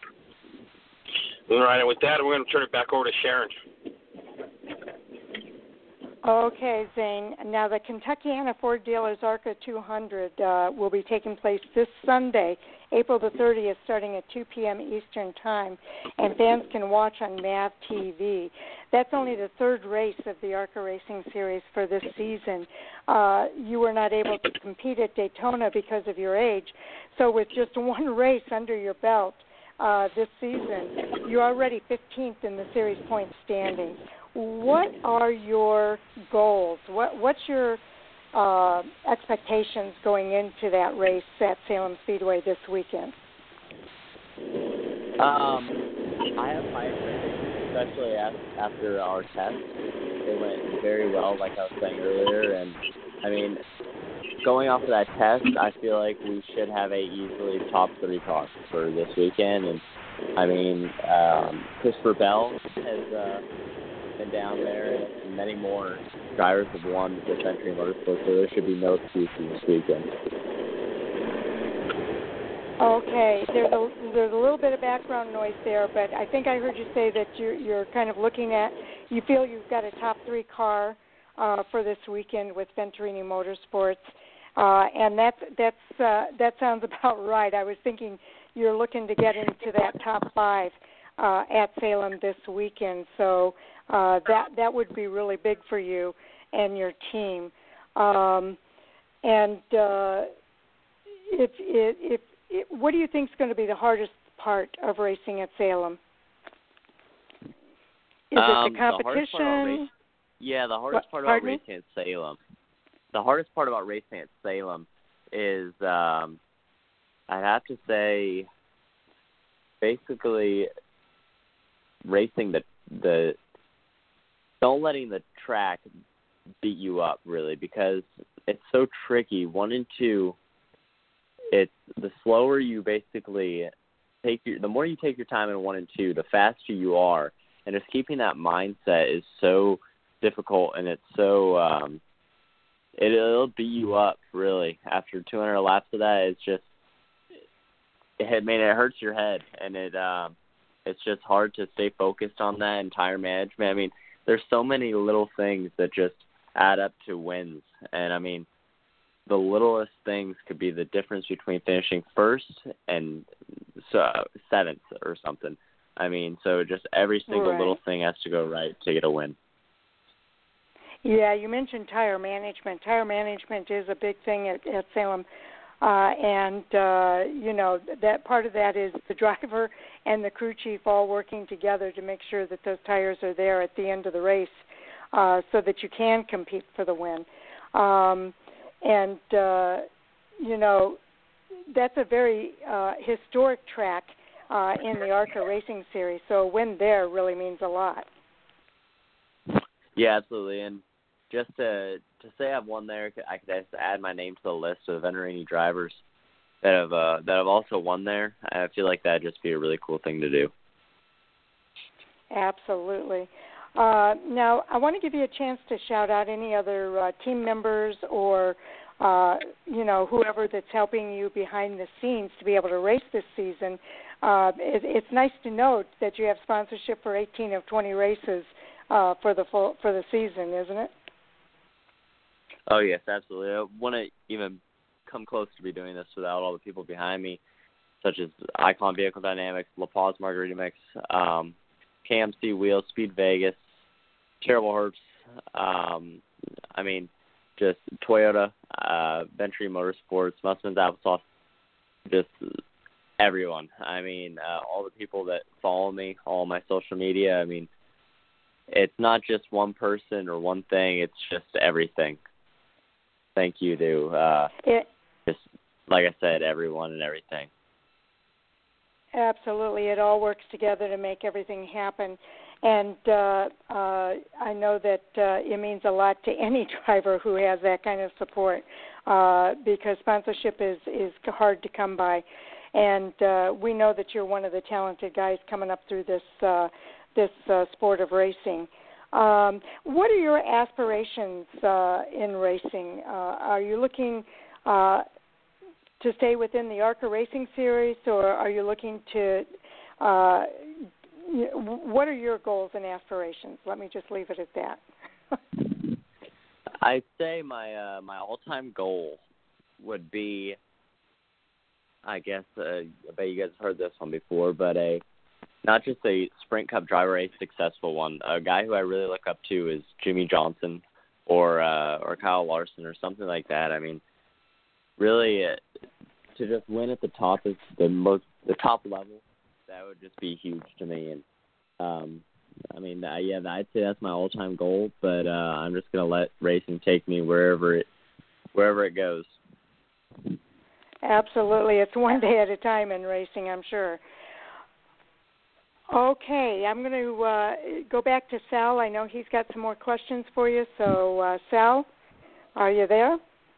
All right, and with that, we're going to turn it back over to Sharon. Okay, Zane. Now, the Kentuckiana Ford Dealers ARCA two hundred uh, will be taking place this Sunday, April the thirtieth, starting at two p.m. Eastern Time, and fans can watch on M A V T V. That's only the third race of the ARCA Racing Series for this season. Uh, you were not able to compete at Daytona because of your age, so with just one race under your belt uh, this season, you're already fifteenth in the series point standings. What are your goals? What What's your uh, expectations going into that race at Salem Speedway this weekend? Um, I have high expectations, especially after our test. It went very well, like I was saying earlier. And, I mean, going off of that test, I feel like we should have a easily top three car for this weekend. And, I mean, um, Christopher Bell has uh, been down there, and many more drivers have won the Century Motorsports, so there should be no excuses this weekend. Okay, there's a there's a little bit of background noise there, but I think I heard you say that you're you're kind of looking at, you feel you've got a top three car uh, for this weekend with Venturini Motorsports, uh, and that's that's uh, that sounds about right. I was thinking you're looking to get into that top five uh, at Salem this weekend, so uh, that that would be really big for you and your team. Um, and uh, if if It, what do you think is going to be the hardest part of racing at Salem? Is um, it the competition? The race, yeah, the hardest what, part about me? racing at Salem. The hardest part about racing at Salem is, um, I'd have to say, basically racing the the don't letting the track beat you up really, because it's so tricky. One and two. It's the slower you basically take your, the more you take your time in one and two, the faster you are, and just keeping that mindset is so difficult, and it's so um, it, it'll beat you up really after two hundred laps of that. It's just, it, I mean, it hurts your head, and it um, it's just hard to stay focused on that and tire management. I mean, there's so many little things that just add up to wins, and I mean, the littlest things could be the difference between finishing first and uh, seventh or something. I mean, so just every single right. little thing has to go right to get a win. Yeah, you mentioned tire management. Tire management is a big thing at, at Salem. Uh, and, uh, you know, that part of that is the driver and the crew chief all working together to make sure that those tires are there at the end of the race uh, so that you can compete for the win. Um And, uh, you know, that's a very uh, historic track uh, in the ARCA Racing Series, so a win there really means a lot. Yeah, absolutely. And just to to say I've won there, I could just add my name to the list of Venturini drivers that have uh, that have also won there. I feel like that would just be a really cool thing to do. Absolutely. Uh, now, I want to give you a chance to shout out any other uh, team members or, uh, you know, whoever that's helping you behind the scenes to be able to race this season. Uh, it, it's nice to note that you have sponsorship for eighteen of twenty races uh, for the full, for the season, isn't it? Oh, yes, absolutely. I wouldn't even come close to be doing this without all the people behind me, such as Icon Vehicle Dynamics, La Paz Margarita Mix, um, K M C Wheels, Speed Vegas, Terrible Herbs, um, I mean, just Toyota, uh, Venturini Motorsports, Musman's Applesauce, just everyone. I mean, uh, all the people that follow me, all my social media. I mean, it's not just one person or one thing. It's just everything. Thank you to uh, it, just, like I said, everyone and everything. Absolutely. It all works together to make everything happen. And uh, uh, I know that uh, it means a lot to any driver who has that kind of support uh, because sponsorship is, is hard to come by. And uh, we know that you're one of the talented guys coming up through this uh, this uh, sport of racing. Um, what are your aspirations uh, in racing? Uh, are you looking uh, to stay within the ARCA Racing Series, or are you looking to, uh, what are your goals and aspirations? Let me just leave it at that. I'd say my uh, my all-time goal would be, I guess, uh, I bet you guys have heard this one before, but a not just a Sprint Cup driver, a successful one. A guy who I really look up to is Jimmy Johnson or uh, or Kyle Larson or something like that. I mean, really, uh, to just win at the top is the most the top level. That would just be huge to me. And um, I mean, uh, yeah, I'd say that's my all-time goal. But uh, I'm just gonna let racing take me wherever it wherever it goes. Absolutely, it's one day at a time in racing, I'm sure. Okay, I'm going to uh, go back to Sal. I know he's got some more questions for you. So, uh, Sal, are you there?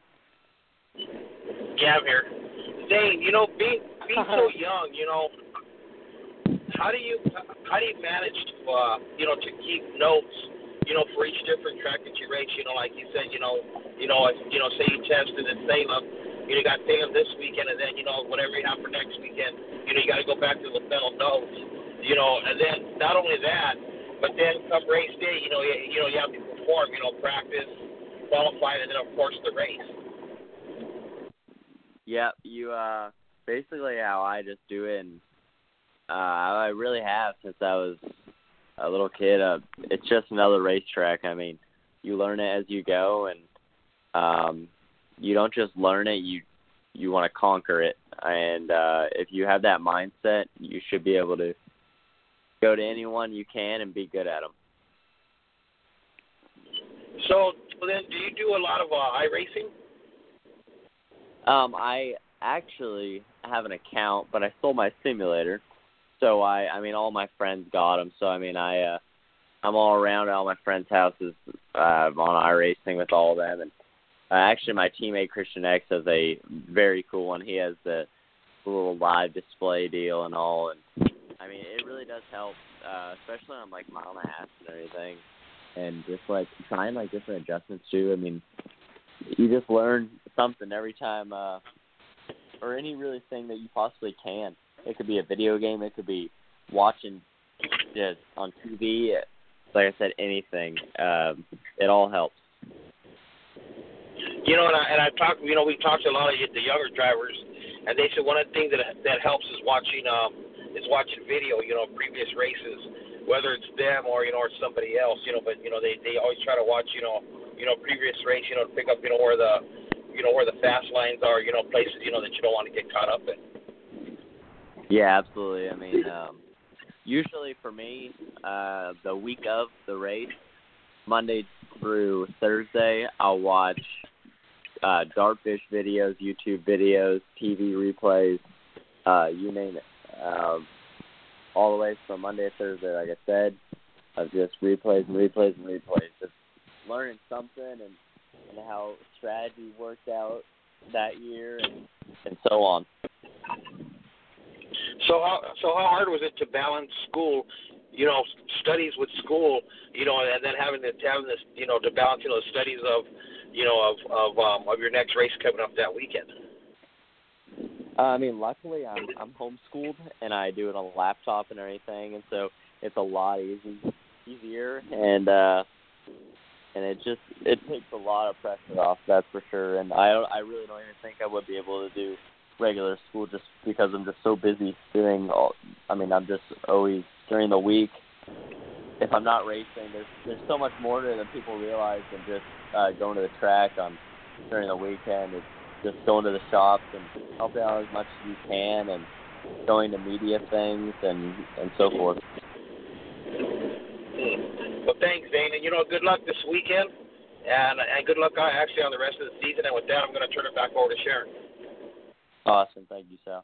Yeah, I'm here. Dane, you know, being being so young, you know, how do you how do you manage to uh, you know to keep notes, you know, for each different track that you race? You know, like you said, you know, you know, if, you know, say you tested in Salem, you know, you got Salem this weekend, and then you know whatever you have for next weekend, you know, you got to go back to the mental notes. You know, and then not only that, but then come race day, you know, you, you know, you have to perform, you know, practice, qualify, and then of course the race. Yeah, you uh, basically how I just do it, and uh, I really have since I was a little kid. Uh, it's just another racetrack. I mean, you learn it as you go, and um, you don't just learn it; you you want to conquer it. And uh, if you have that mindset, you should be able to go to anyone you can and be good at them. So, so then, do you do a lot of uh, iRacing? Um, I actually have an account, but I sold my simulator. So I, I mean, all my friends got them. So I mean, I, uh, I'm all around at all my friends' houses uh, on iRacing with all of them. And uh, actually, my teammate Christian X has a very cool one. He has the little live display deal and all. And I mean, it really does help, uh, especially on like mile and a half and everything, and just like trying like different adjustments too. I mean, you just learn something every time, uh, or any really thing that you possibly can. It could be a video game, it could be watching just on T V. Like I said, anything. Um, it all helps. You know, and I and I talked. You know, we talked to a lot of the younger drivers, and they said one of the things that that helps is watching. Um, is watching video, you know, previous races, whether it's them or, you know, or somebody else, you know, but, you know, they, they always try to watch, you know, you know, previous race, you know, to pick up, you know, where the, you know, where the fast lines are, you know, places, you know, that you don't want to get caught up in. Yeah, absolutely. I mean, um, usually for me, uh, the week of the race, Monday through Thursday, I'll watch uh, Dartfish videos, YouTube videos, T V replays, uh, you name it. Um, all the way from Monday to Thursday, like I said, of just replays and replays and replays, just learning something and, and how strategy worked out that year and, and so on. So how so how hard was it to balance school, you know, studies with school, you know, and then having to having this, you know, to balance, you know, the studies of, you know, of of um, of your next race coming up that weekend? Uh, I mean, luckily I'm I'm homeschooled and I do it on a laptop and everything, and so it's a lot easy, easier, and uh, and it just it takes a lot of pressure off, that's for sure. And I don't, I really don't even think I would be able to do regular school just because I'm just so busy doing all. I mean, I'm just always during the week. If I'm not racing, there's there's so much more to it than people realize than just uh, going to the track on during the weekend. It's just going to the shops and helping out as much as you can and going to media things and, and so forth. Well, th- you know, good luck this weekend, and and good luck uh, actually on the rest of the season. And with that, I'm going to turn it back over to Sharon. Awesome. Thank you, Sal.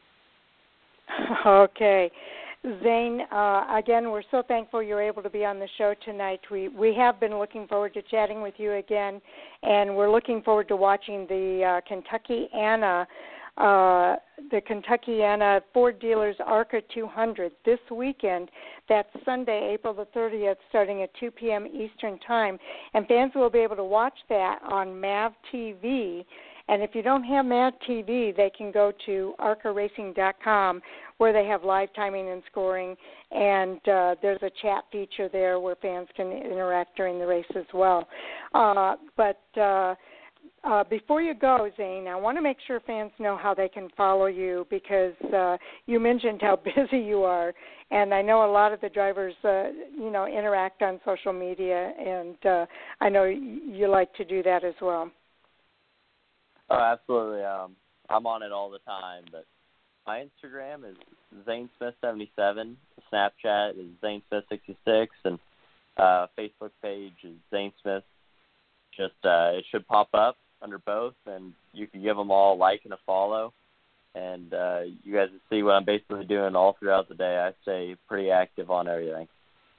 Okay. Zane, uh, again, we're so thankful you're able to be on the show tonight. We we have been looking forward to chatting with you again, and we're looking forward to watching the uh, Kentucky Anna, uh, the Kentucky Anna Ford Dealers ARCA two hundred this weekend. That's Sunday, April the thirtieth, starting at two p.m. Eastern Time, and fans will be able to watch that on M A V T V. And if you don't have M A V T V, they can go to arca racing dot com, where they have live timing and scoring, and uh, there's a chat feature there where fans can interact during the race as well. Uh, but uh, uh, before you go, Zane, I want to make sure fans know how they can follow you, because uh, you mentioned how busy you are, and I know a lot of the drivers, uh, you know, interact on social media, and uh, I know you like to do that as well. Oh, absolutely. Um, I'm on it all the time, but my Instagram is Zane Smith seventy-seven, Snapchat is Zane Smith sixty-six, and uh, Facebook page is Zane Smith. Just uh, it should pop up under both, and you can give them all a like and a follow, and uh, you guys will see what I'm basically doing all throughout the day. I stay pretty active on everything.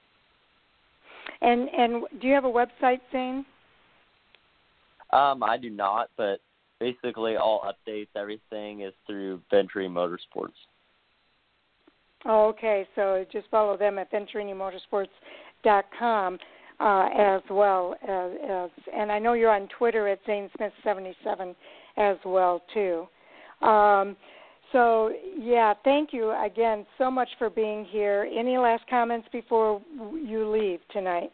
And and do you have a website, Zane? Um, I do not, but basically all updates, everything is through Venturini Motorsports. Oh, okay, so just follow them at venturini motorsports dot com uh, as well as, as, and I know you're on Twitter at Zane Smith seventy-seven as well too. Um, so yeah, thank you again so much for being here. Any last comments before you leave tonight?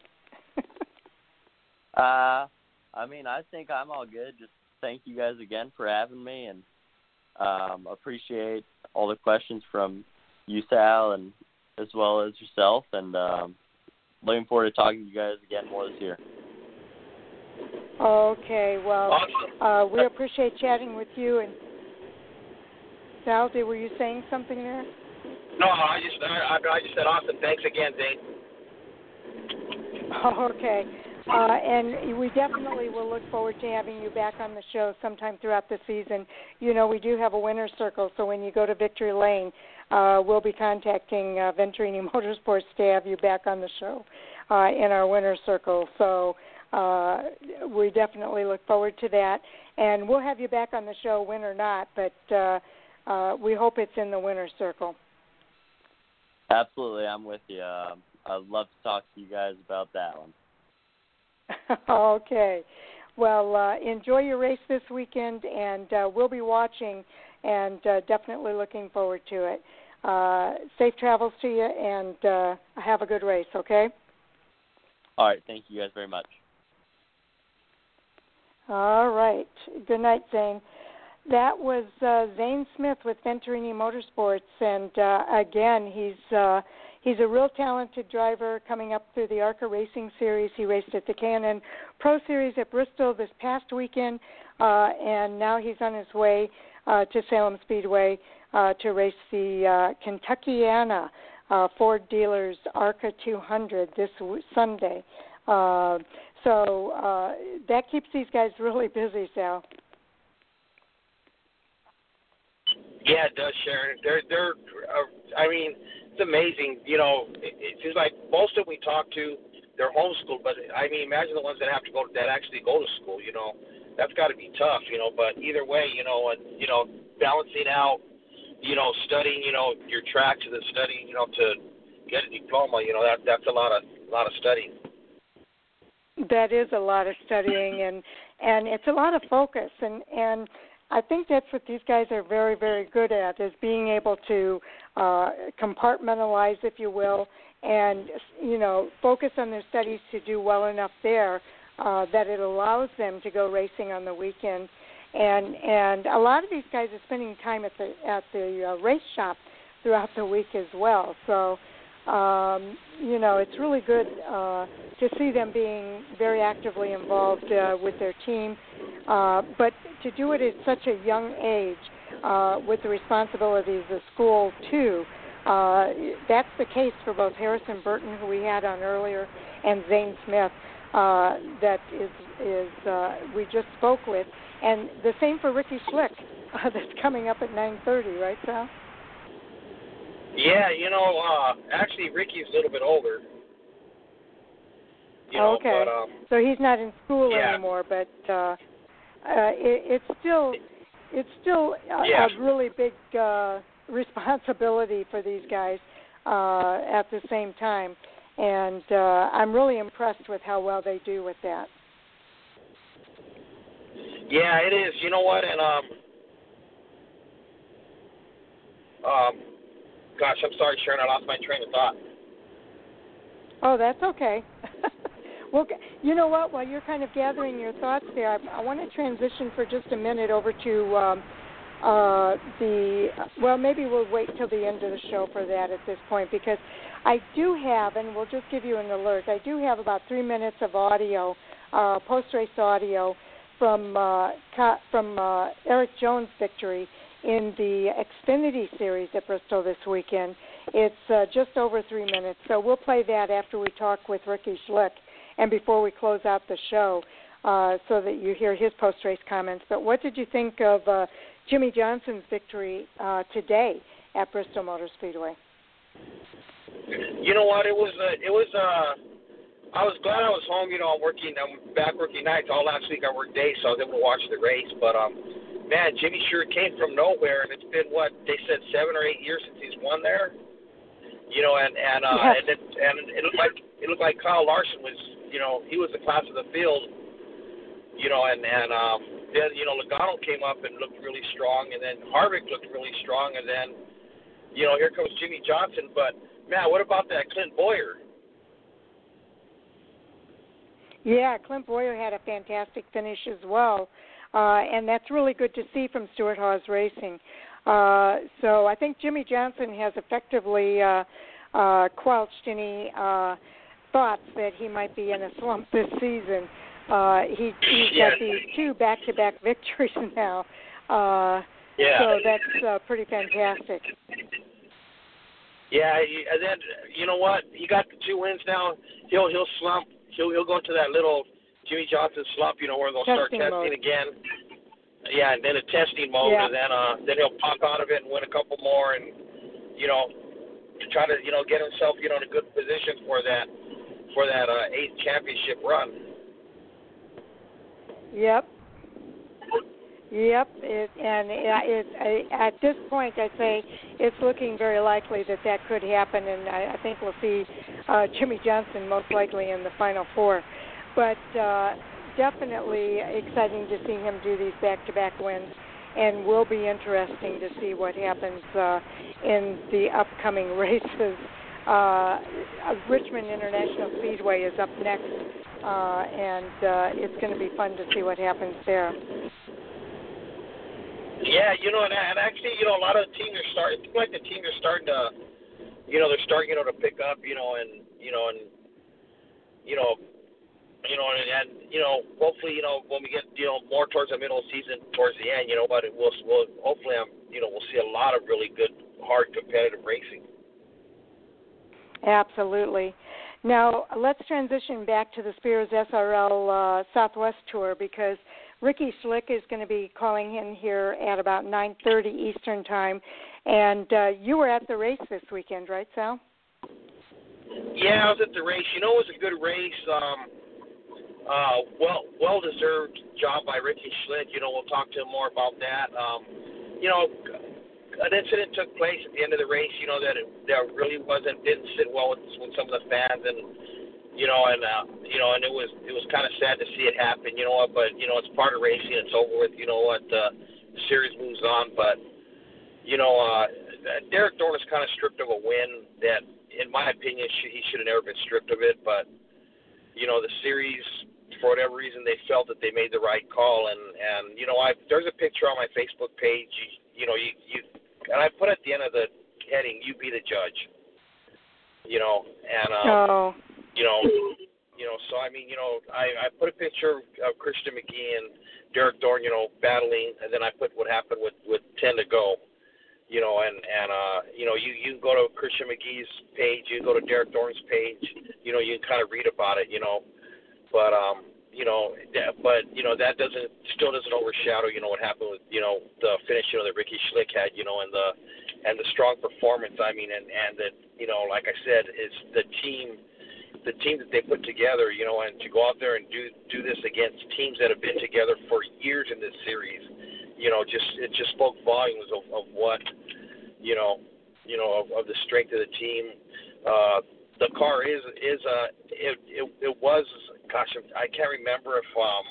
uh, I mean, I think I'm all good. Just thank you guys again for having me, and um, appreciate all the questions from you, Sal, and as well as yourself, and um, looking forward to talking to you guys again more this year. Okay, well, uh, we appreciate chatting with you. And Sal, were you saying something there? No, I just I, I just said awesome. Thanks again, Zane. Okay. Uh, and we definitely will look forward to having you back on the show sometime throughout the season. You know, we do have a winner's circle, so when you go to Victory Lane, uh, we'll be contacting uh, Venturini Motorsports to have you back on the show uh, in our winner's circle. So uh, we definitely look forward to that. And we'll have you back on the show, win or not, but uh, uh, we hope it's in the winner's circle. Absolutely, I'm with you. Um, I'd love to talk to you guys about that one. Okay. Well, uh, enjoy your race this weekend, and uh, we'll be watching and uh, definitely looking forward to it. Uh, safe travels to you, and uh, have a good race, okay? All right. Thank you guys very much. All right. Good night, Zane. That was uh, Zane Smith with Venturini Motorsports, and uh, again, he's uh, he's a real talented driver coming up through the ARCA Racing Series. He raced at the K and N Pro Series at Bristol this past weekend, uh, and now he's on his way uh, to Salem Speedway uh, to race the uh, Kentucky Anna uh, Ford Dealers ARCA two hundred this w- Sunday. Uh, so uh, that keeps these guys really busy, Sal. Yeah, it does, Sharon. They're, they're. Uh, I mean, it's amazing. You know, it, it seems like most of them we talk to, they're homeschooled. But I mean, imagine the ones that have to go, that actually go to school. You know, that's got to be tough. You know, but either way, you know, and you know, balancing out, you know, studying, you know, your tracks and then studying, you know, to get a diploma. You know, that that's a lot of a lot of studying. That is a lot of studying, and and it's a lot of focus, and and. I think that's what these guys are very, very good at, is being able to uh, compartmentalize, if you will, and, you know, focus on their studies to do well enough there uh, that it allows them to go racing on the weekend. And and a lot of these guys are spending time at the at the uh, race shop throughout the week as well. So, um, you know, it's really good uh, to see them being very actively involved uh, with their team. Uh, but to do it at such a young age uh, with the responsibilities of school, too, uh, that's the case for both Harrison Burton, who we had on earlier, and Zane Smith uh, that is is uh, we just spoke with, and the same for Ricky Schlick uh, that's coming up at nine thirty, right, Sal? Yeah, you know, uh, actually Ricky's a little bit older. You know, okay, but, um, so he's not in school yeah. anymore, but uh, uh, it, it's still it's still a, yeah. a really big uh, responsibility for these guys uh, at the same time, and uh, I'm really impressed with how well they do with that. Yeah, it is. You know what? And um, um, gosh, I'm sorry, Sharon, I lost my train of thought. Oh, that's okay. Well, you know what? While you're kind of gathering your thoughts there, I, I want to transition for just a minute over to um, uh, the, well, maybe we'll wait till the end of the show for that at this point, because I do have, and we'll just give you an alert, I do have about three minutes of audio, uh, post-race audio from uh, from uh, Eric Jones' victory in the Xfinity Series at Bristol this weekend. It's uh, just over three minutes, so we'll play that after we talk with Ricky Schlick and before we close out the show, uh, so that you hear his post-race comments. But what did you think of uh, Jimmy Johnson's victory uh, today at Bristol Motor Speedway? You know what? It was. Uh, it was. Uh, I was glad I was home. You know, I'm working. I'm back working nights. All last week I worked days, so I was able to watch the race. But um, man, Jimmy sure came from nowhere, and it's been what they said seven or eight years since he's won there. You know, and and uh, yes. and it, and it looked like it looked like Kyle Larson was. You know, he was the class of the field, you know, and, and um, then, you know, Logano came up and looked really strong, and then Harvick looked really strong, and then, you know, here comes Jimmy Johnson. But, man, what about that Clint Bowyer? Yeah, Clint Bowyer had a fantastic finish as well, uh, and that's really good to see from Stuart Haas Racing. Uh, so I think Jimmy Johnson has effectively uh, uh, quelched any uh thoughts that he might be in a slump this season. Uh, he, he's yeah. got these two back-to-back victories now, uh, yeah. so that's uh, pretty fantastic. Yeah, and then you know what? He got the two wins now. He'll he'll slump. He'll he'll go into that little Jimmy Johnson slump, you know, where they'll testing start testing mode. again. Yeah, and then a testing mode, yeah. and then uh, then he'll pop out of it and win a couple more, and you know, to try to you know get himself you know in a good position for that. for that uh, eighth championship run. Yep. Yep. It, and it, it, at this point, I'd say it's looking very likely that that could happen, and I, I think we'll see uh, Jimmy Johnson most likely in the Final Four. But uh, definitely exciting to see him do these back-to-back wins, and will be interesting to see what happens uh, in the upcoming races. Uh, Richmond International Speedway is up next, uh, and uh, it's going to be fun to see what happens there. Yeah, you know, and, and actually, you know, a lot of the teams are starting. It seems like the teams are starting to, you know, they're starting, you know, to pick up, you know, and you know, and you know, you know, and, and you know, hopefully, you know, when we get, you know, more towards the middle of the season, towards the end, you know, but it will, will hopefully, um, you know, we'll see a lot of really good, hard, competitive racing. Absolutely. Now, let's transition back to the Spears S R L uh, Southwest Tour, because Ricky Schlick is going to be calling in here at about nine thirty Eastern Time. And uh, you were at the race this weekend, right, Sal? Yeah, I was at the race. You know, it was a good race. Um, uh, well, well-deserved job by Ricky Schlick. You know, we'll talk to him more about that. Um, you know, an incident took place at the end of the race, you know, that it, that really wasn't, didn't sit well with, with some of the fans, and, you know, and, uh, you know, and it was, it was kind of sad to see it happen, you know what, but, you know, it's part of racing, it's over with, you know what, uh, the series moves on, but, you know, uh, Derek Dorn was kind of stripped of a win that, in my opinion, should, he should have never been stripped of it, but, you know, the series, for whatever reason, they felt that they made the right call, and, and you know, I there's a picture on my Facebook page, you, you know, you, you, and I put at the end of the heading, "You be the judge," you know, and um, oh. you know, you know. So I mean, you know, I, I put a picture of Christian McGee and Derek Dorn, you know, battling, and then I put what happened with, with ten to go, You know, and and uh, you know, you you can go to Christian McGee's page, you can go to Derek Thorne's page. You know, you can kind of read about it. You know, but um, you know, that, but you know that doesn't still doesn't overshadow you know what happened with you know the finish you know that Ricky Schlick had. You know, and the and the strong performance. I mean, and and that you know, like I said, it's the team. The team that they put together, you know, and to go out there and do do this against teams that have been together for years in this series, you know, just it just spoke volumes of, of what, you know, you know, of, of the strength of the team. Uh, the car is is uh it it, it was gosh I can't remember if um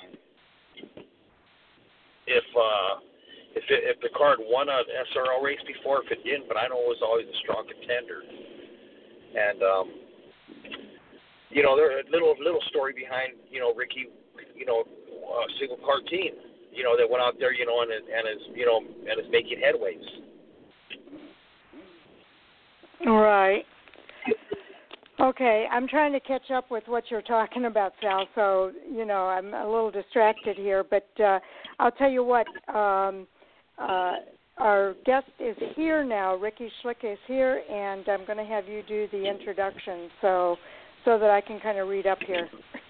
if uh if it, if the car had won an S R L race before, if it didn't, but I know it was always a strong contender. And um. You know, there's a little little story behind, you know, Ricky, you know, a single car team, you know, that went out there, you know, and and is, you know, and is making headways. Right. Okay, I'm trying to catch up with what you're talking about, Sal. So, you know, I'm a little distracted here, but uh, I'll tell you what. Um, uh, our guest is here now. Ricky Schlick is here, and I'm going to have you do the introduction. So. So that I can kind of read up here.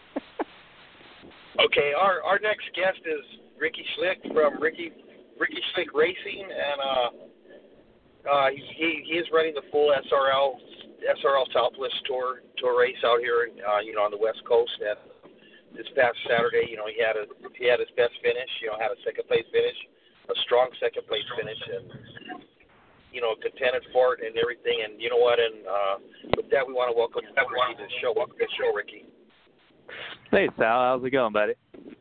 Okay, our our next guest is Ricky Schlick from Ricky Ricky Schlick Racing, and uh, uh, he he is running the full S R L S R L Southwest Tour tour race out here, uh, you know, on the West Coast. And this past Saturday, you know, he had a he had his best finish. You know, had a second place finish, a strong second place finish, and you know, contended for it and everything. And you know what? And uh, with that, we want to welcome Ricky to the show. Welcome to the show, Ricky. Hey, Sal. How's it going, buddy?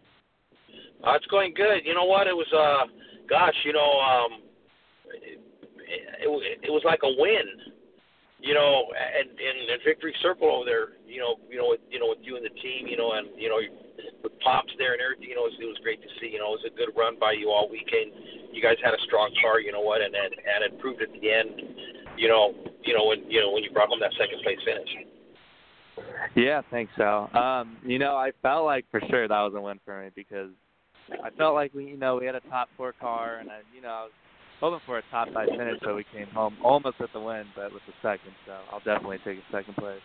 Uh, it's going good. You know what? It was, uh, gosh, you know, um, it, it, it was like a win. You know, and in Victory Circle over there, you know, you know, with, you know, with you and the team, you know, and you know, with Pops there and everything, you know, it was, it was great to see. You know, it was a good run by you all weekend. You guys had a strong car, you know what, and and, and it proved at the end, you know, you know when you know when you brought home that second place finish. Yeah, thanks, Sal. Um, you know, I felt like for sure that was a win for me because I felt like we, you know, we had a top four car, and I, you know, I was hoping for a top five finish, so we came home almost with the win, but with the second. So I'll definitely take a second place.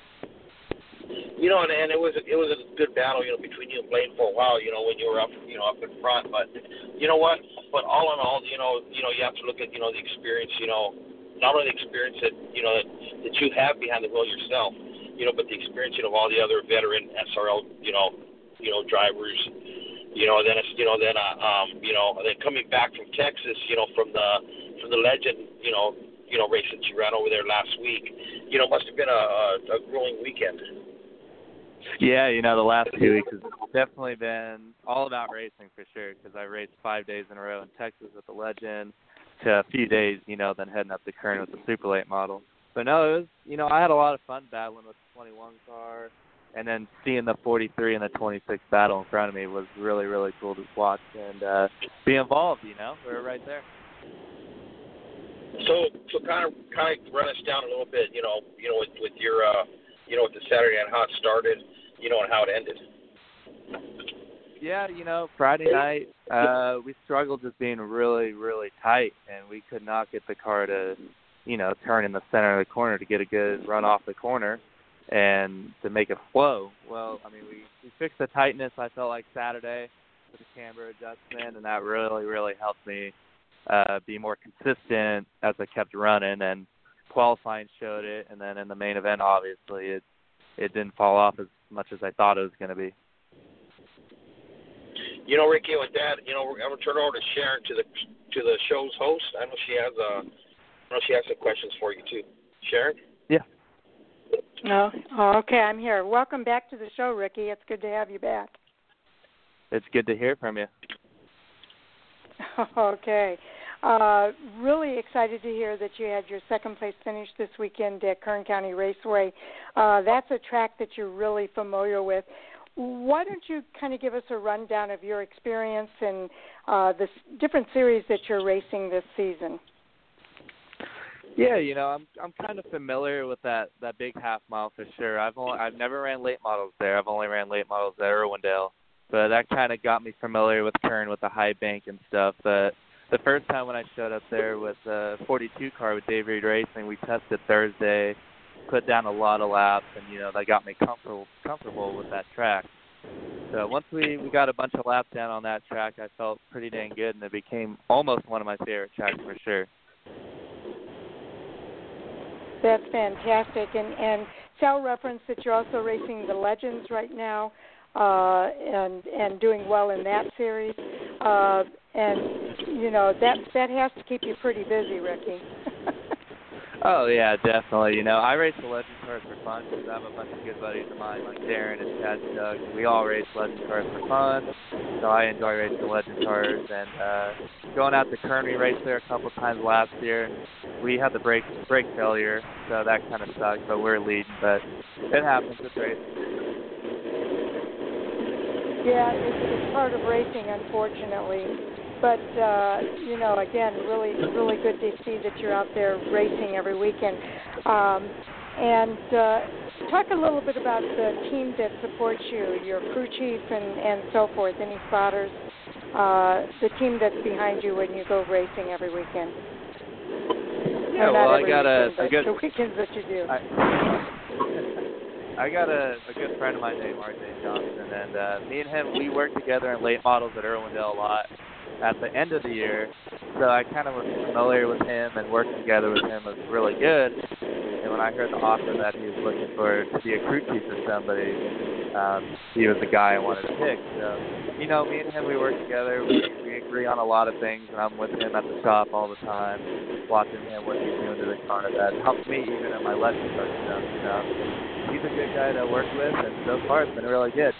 You know, and, and it was a, it was a good battle, you know, between you and Blaine for a while, you know, when you were up, you know, up in front. But you know what? But all in all, you know, you know, you have to look at, you know, the experience, you know, not only the experience that you know that, that you have behind the wheel yourself, you know, but the experience, you know, of all the other veteran S R L, you know, you know, drivers. You know, then it's, you know, then uh, um, you know, then coming back from Texas, you know, from the from the Legend, you know, you know, race that you ran over there last week, you know, must have been a, a, a grueling weekend. Yeah, you know, the last two weeks has definitely been all about racing for sure because I raced five days in a row in Texas with the Legend to a few days, you know, then heading up to Kern with the Super Late model. But no, it was, you know, I had a lot of fun battling with the twenty-one car, and then seeing the forty-three and the twenty-six battle in front of me was really, really cool to watch and uh, be involved, you know. We were right there. So, so kind of, kind of run us down a little bit, you know, you know, with, with your, uh, you know, with the Saturday and how it started, you know, and how it ended. Yeah, you know, Friday night, uh, we struggled just being really, really tight, and we could not get the car to, you know, turn in the center of the corner to get a good run off the corner and to make it flow. Well, I mean, we, we fixed the tightness, I felt like, Saturday with the camber adjustment, and that really, really helped me uh, be more consistent as I kept running, and qualifying showed it, and then in the main event, obviously, it it didn't fall off as much as I thought it was going to be. You know, Ricky, with that, you know, I'm going to turn it over to Sharon, to the to the show's host. I know she has a, I know she has some questions for you too. Sharon? Yeah. No. Oh, okay, I'm here. Welcome back to the show, Ricky. It's good to have you back. It's good to hear from you. Okay. Uh, really excited to hear that you had your second place finish this weekend at Kern County Raceway. Uh, that's a track that you're really familiar with. Why don't you kind of give us a rundown of your experience and uh, the different series that you're racing this season? Yeah, you know, I'm I'm kind of familiar with that, that big half mile for sure. I've only, I've never ran late models there. I've only ran late models at Irwindale, but that kind of got me familiar with Kern with the high bank and stuff. But the first time when I showed up there with a forty-two car with Dave Reed Racing, we tested Thursday, put down a lot of laps, and, you know, that got me comfortable comfortable with that track. So once we, we got a bunch of laps down on that track, I felt pretty dang good, and it became almost one of my favorite tracks for sure. That's fantastic. And, and Sal referenced that you're also racing the Legends right now uh, and and doing well in that series. Uh, and, you know, that, that has to keep you pretty busy, Ricky. Oh, yeah, definitely. You know, I race the Legend cars for fun because I have a bunch of good buddies of mine like Darren and Chad and Doug. We all race Legend cars for fun, so I enjoy racing the Legend cars. And uh, going out to Kern, we raced there a couple times last year. We had the brake brake failure, so that kind of sucked, but we're leading. But it happens. It's racing. Yeah, it's, it's part of racing, unfortunately. But, uh, you know, again, really, really good to see that you're out there racing every weekend. Um, and uh, talk a little bit about the team that supports you, your crew chief and, and so forth, any spotters, uh, the team that's behind you when you go racing every weekend. Yeah, or well, not I every got weekend, a, a good... the weekends that you do. I, I got a, a good friend of mine named R J Johnson, and uh, me and him, we work together in late models at Irwindale a lot at the end of the year, so I kind of was familiar with him, and working together with him was really good. And when I heard the offer that he was looking for to be a crew chief for somebody, um, he was the guy I wanted to pick. So, you know, me and him, we work together. We, we agree on a lot of things, and I'm with him at the shop all the time, watching him what he's doing to the car. That helps me even in my Legend car stuff. You know, he's a good guy to work with, and so far it's been really good.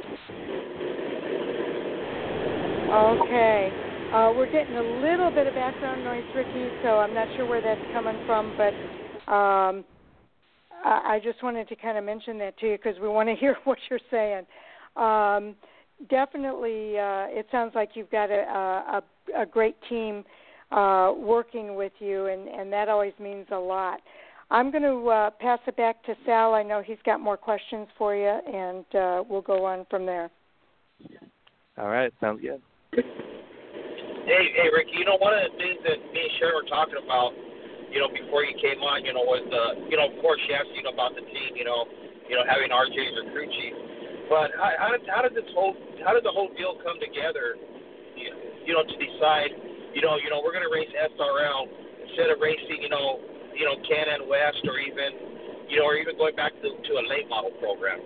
Okay. Uh, we're getting a little bit of background noise, Ricky, so I'm not sure where that's coming from, but um, I, I just wanted to kind of mention that to you because we want to hear what you're saying. Um, definitely, uh, it sounds like you've got a, a, a great team uh, working with you, and, and that always means a lot. I'm going to uh, pass it back to Sal. I know he's got more questions for you, and uh, we'll go on from there. All right, sounds good. Hey, hey, Ricky, you know, one of the things that me and Sharon were talking about, you know, before you came on, you know, was the, you know, of course, she asked you about the team, you know, you know, having R J as your crew chief. But how, how did how did this whole how did the whole deal come together? You, you know, to decide, you know, you know, we're going to race S R L instead of racing, you know, you know, Can-Am West or even, you know, or even going back to to a late model program.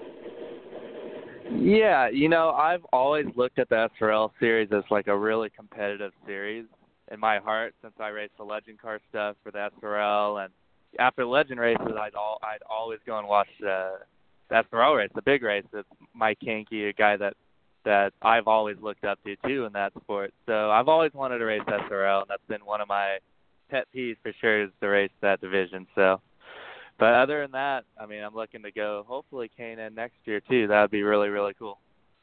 Yeah, you know, I've always looked at the S R L series as like a really competitive series in my heart since I raced the Legend car stuff for the S R L, and after Legend races, I'd all I'd always go and watch the, the S R L race, the big race. It's Mike Hankey, a guy that that I've always looked up to too in that sport. So I've always wanted to race S R L, and that's been one of my pet peeves for sure is to race that division. So. But other than that, I mean, I'm looking to go hopefully K and N next year too. That would be really, really cool.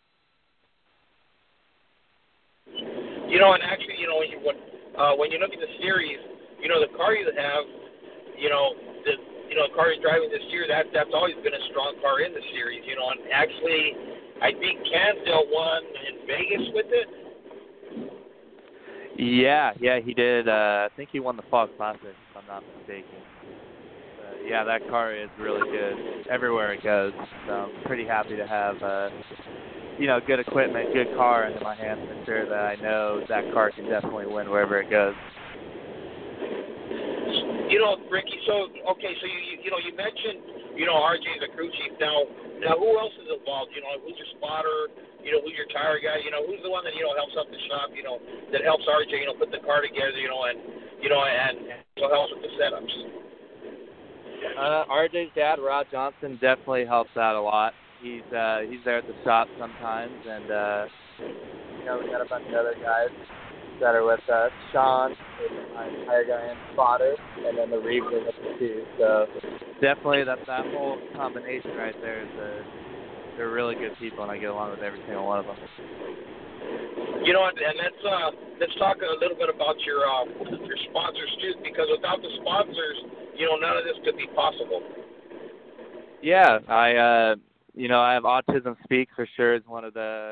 You know, and actually, you know, when you when, uh, when you look at the series, you know, the car you have, you know, the you know, the car you're driving this year, that that's always been a strong car in the series. You know, and actually, I think Cansdale won in Vegas with it. Yeah, yeah, he did. Uh, I think he won the Fall Classic, if I'm not mistaken. Yeah, that car is really good everywhere it goes. So I'm pretty happy to have, uh, you know, good equipment, good car into my hands to ensure that I know that car can definitely win wherever it goes. You know, Ricky. So okay, so you you, you know you mentioned you know R J is a crew chief. Now now who else is involved? You know, who's your spotter? You know, who's your tire guy? You know, who's the one that you know helps up the shop? You know, that helps R J. You know, put the car together. You know, and you know and, and so helps with the setups. Uh, R J's dad, Rod Johnson, definitely helps out a lot. He's uh, he's there at the shop sometimes, and uh, you know we got a bunch of other guys that are with us. Sean is my tire guy and spotter, and then the Reeves are with us too. So definitely that that whole combination right there is a, they're really good people, and I get along with every single one of them. You know, and let's uh, let's talk a little bit about your uh, your sponsors too, because without the sponsors, you know, none of this could be possible. Yeah, I uh, you know, I have Autism Speak for sure is one of the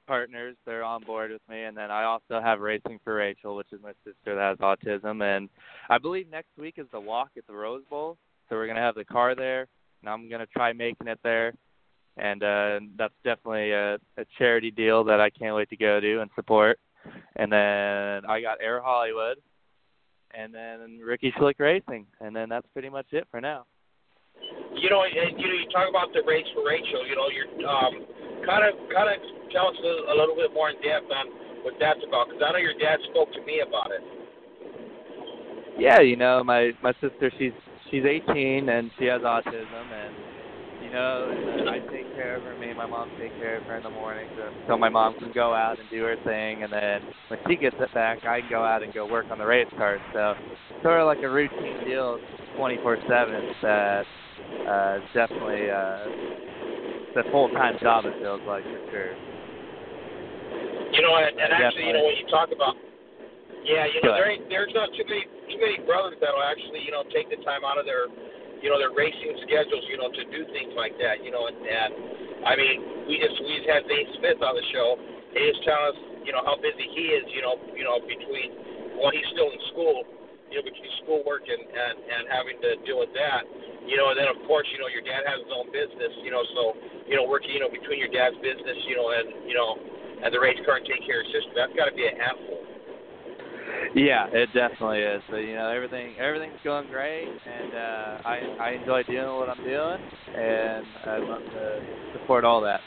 partners. They're on board with me. And then I also have Racing for Rachel, which is my sister that has autism. And I believe next week is the walk at the Rose Bowl. So we're going to have the car there, and I'm going to try making it there. And uh, that's definitely a, a charity deal that I can't wait to go to and support. And then I got Air Hollywood, and then Ricky Schlick Racing. And then that's pretty much it for now. You know, and, you know, you talk about the race for Rachel. You know, you're um, kind of, kind of tell us a little, a little bit more in depth on what that's about, because I know your dad spoke to me about it. Yeah, you know, my my sister, she's she's eighteen and she has autism, and you know, I take care of her. Me and my mom take care of her in the mornings, so my mom can go out and do her thing, and then when she gets it back, I can go out and go work on the race cars. So sort of like a routine deal, twenty-four seven. That uh, definitely uh, it's a full-time job. It feels like, for sure. You know, and, and actually, you know, when you talk about, yeah, you know, there ain't, there's not too many too many brothers that'll actually, you know, take the time out of their, you know, their racing schedules, you know, to do things like that, you know, and, and I mean, we just we just had Zane Smith on the show. He was telling us, you know, how busy he is, you know, you know, between while he's still in school, you know, between schoolwork and, and, and having to deal with that, you know, and then of course, you know, your dad has his own business, you know, so, you know, working, you know, between your dad's business, you know, and, you know, and the race car and take care of your sister, that's got to be a handful. Yeah, it definitely is. So, you know, everything everything's going great, and uh, I I enjoy doing what I'm doing, and I'd love to support all that.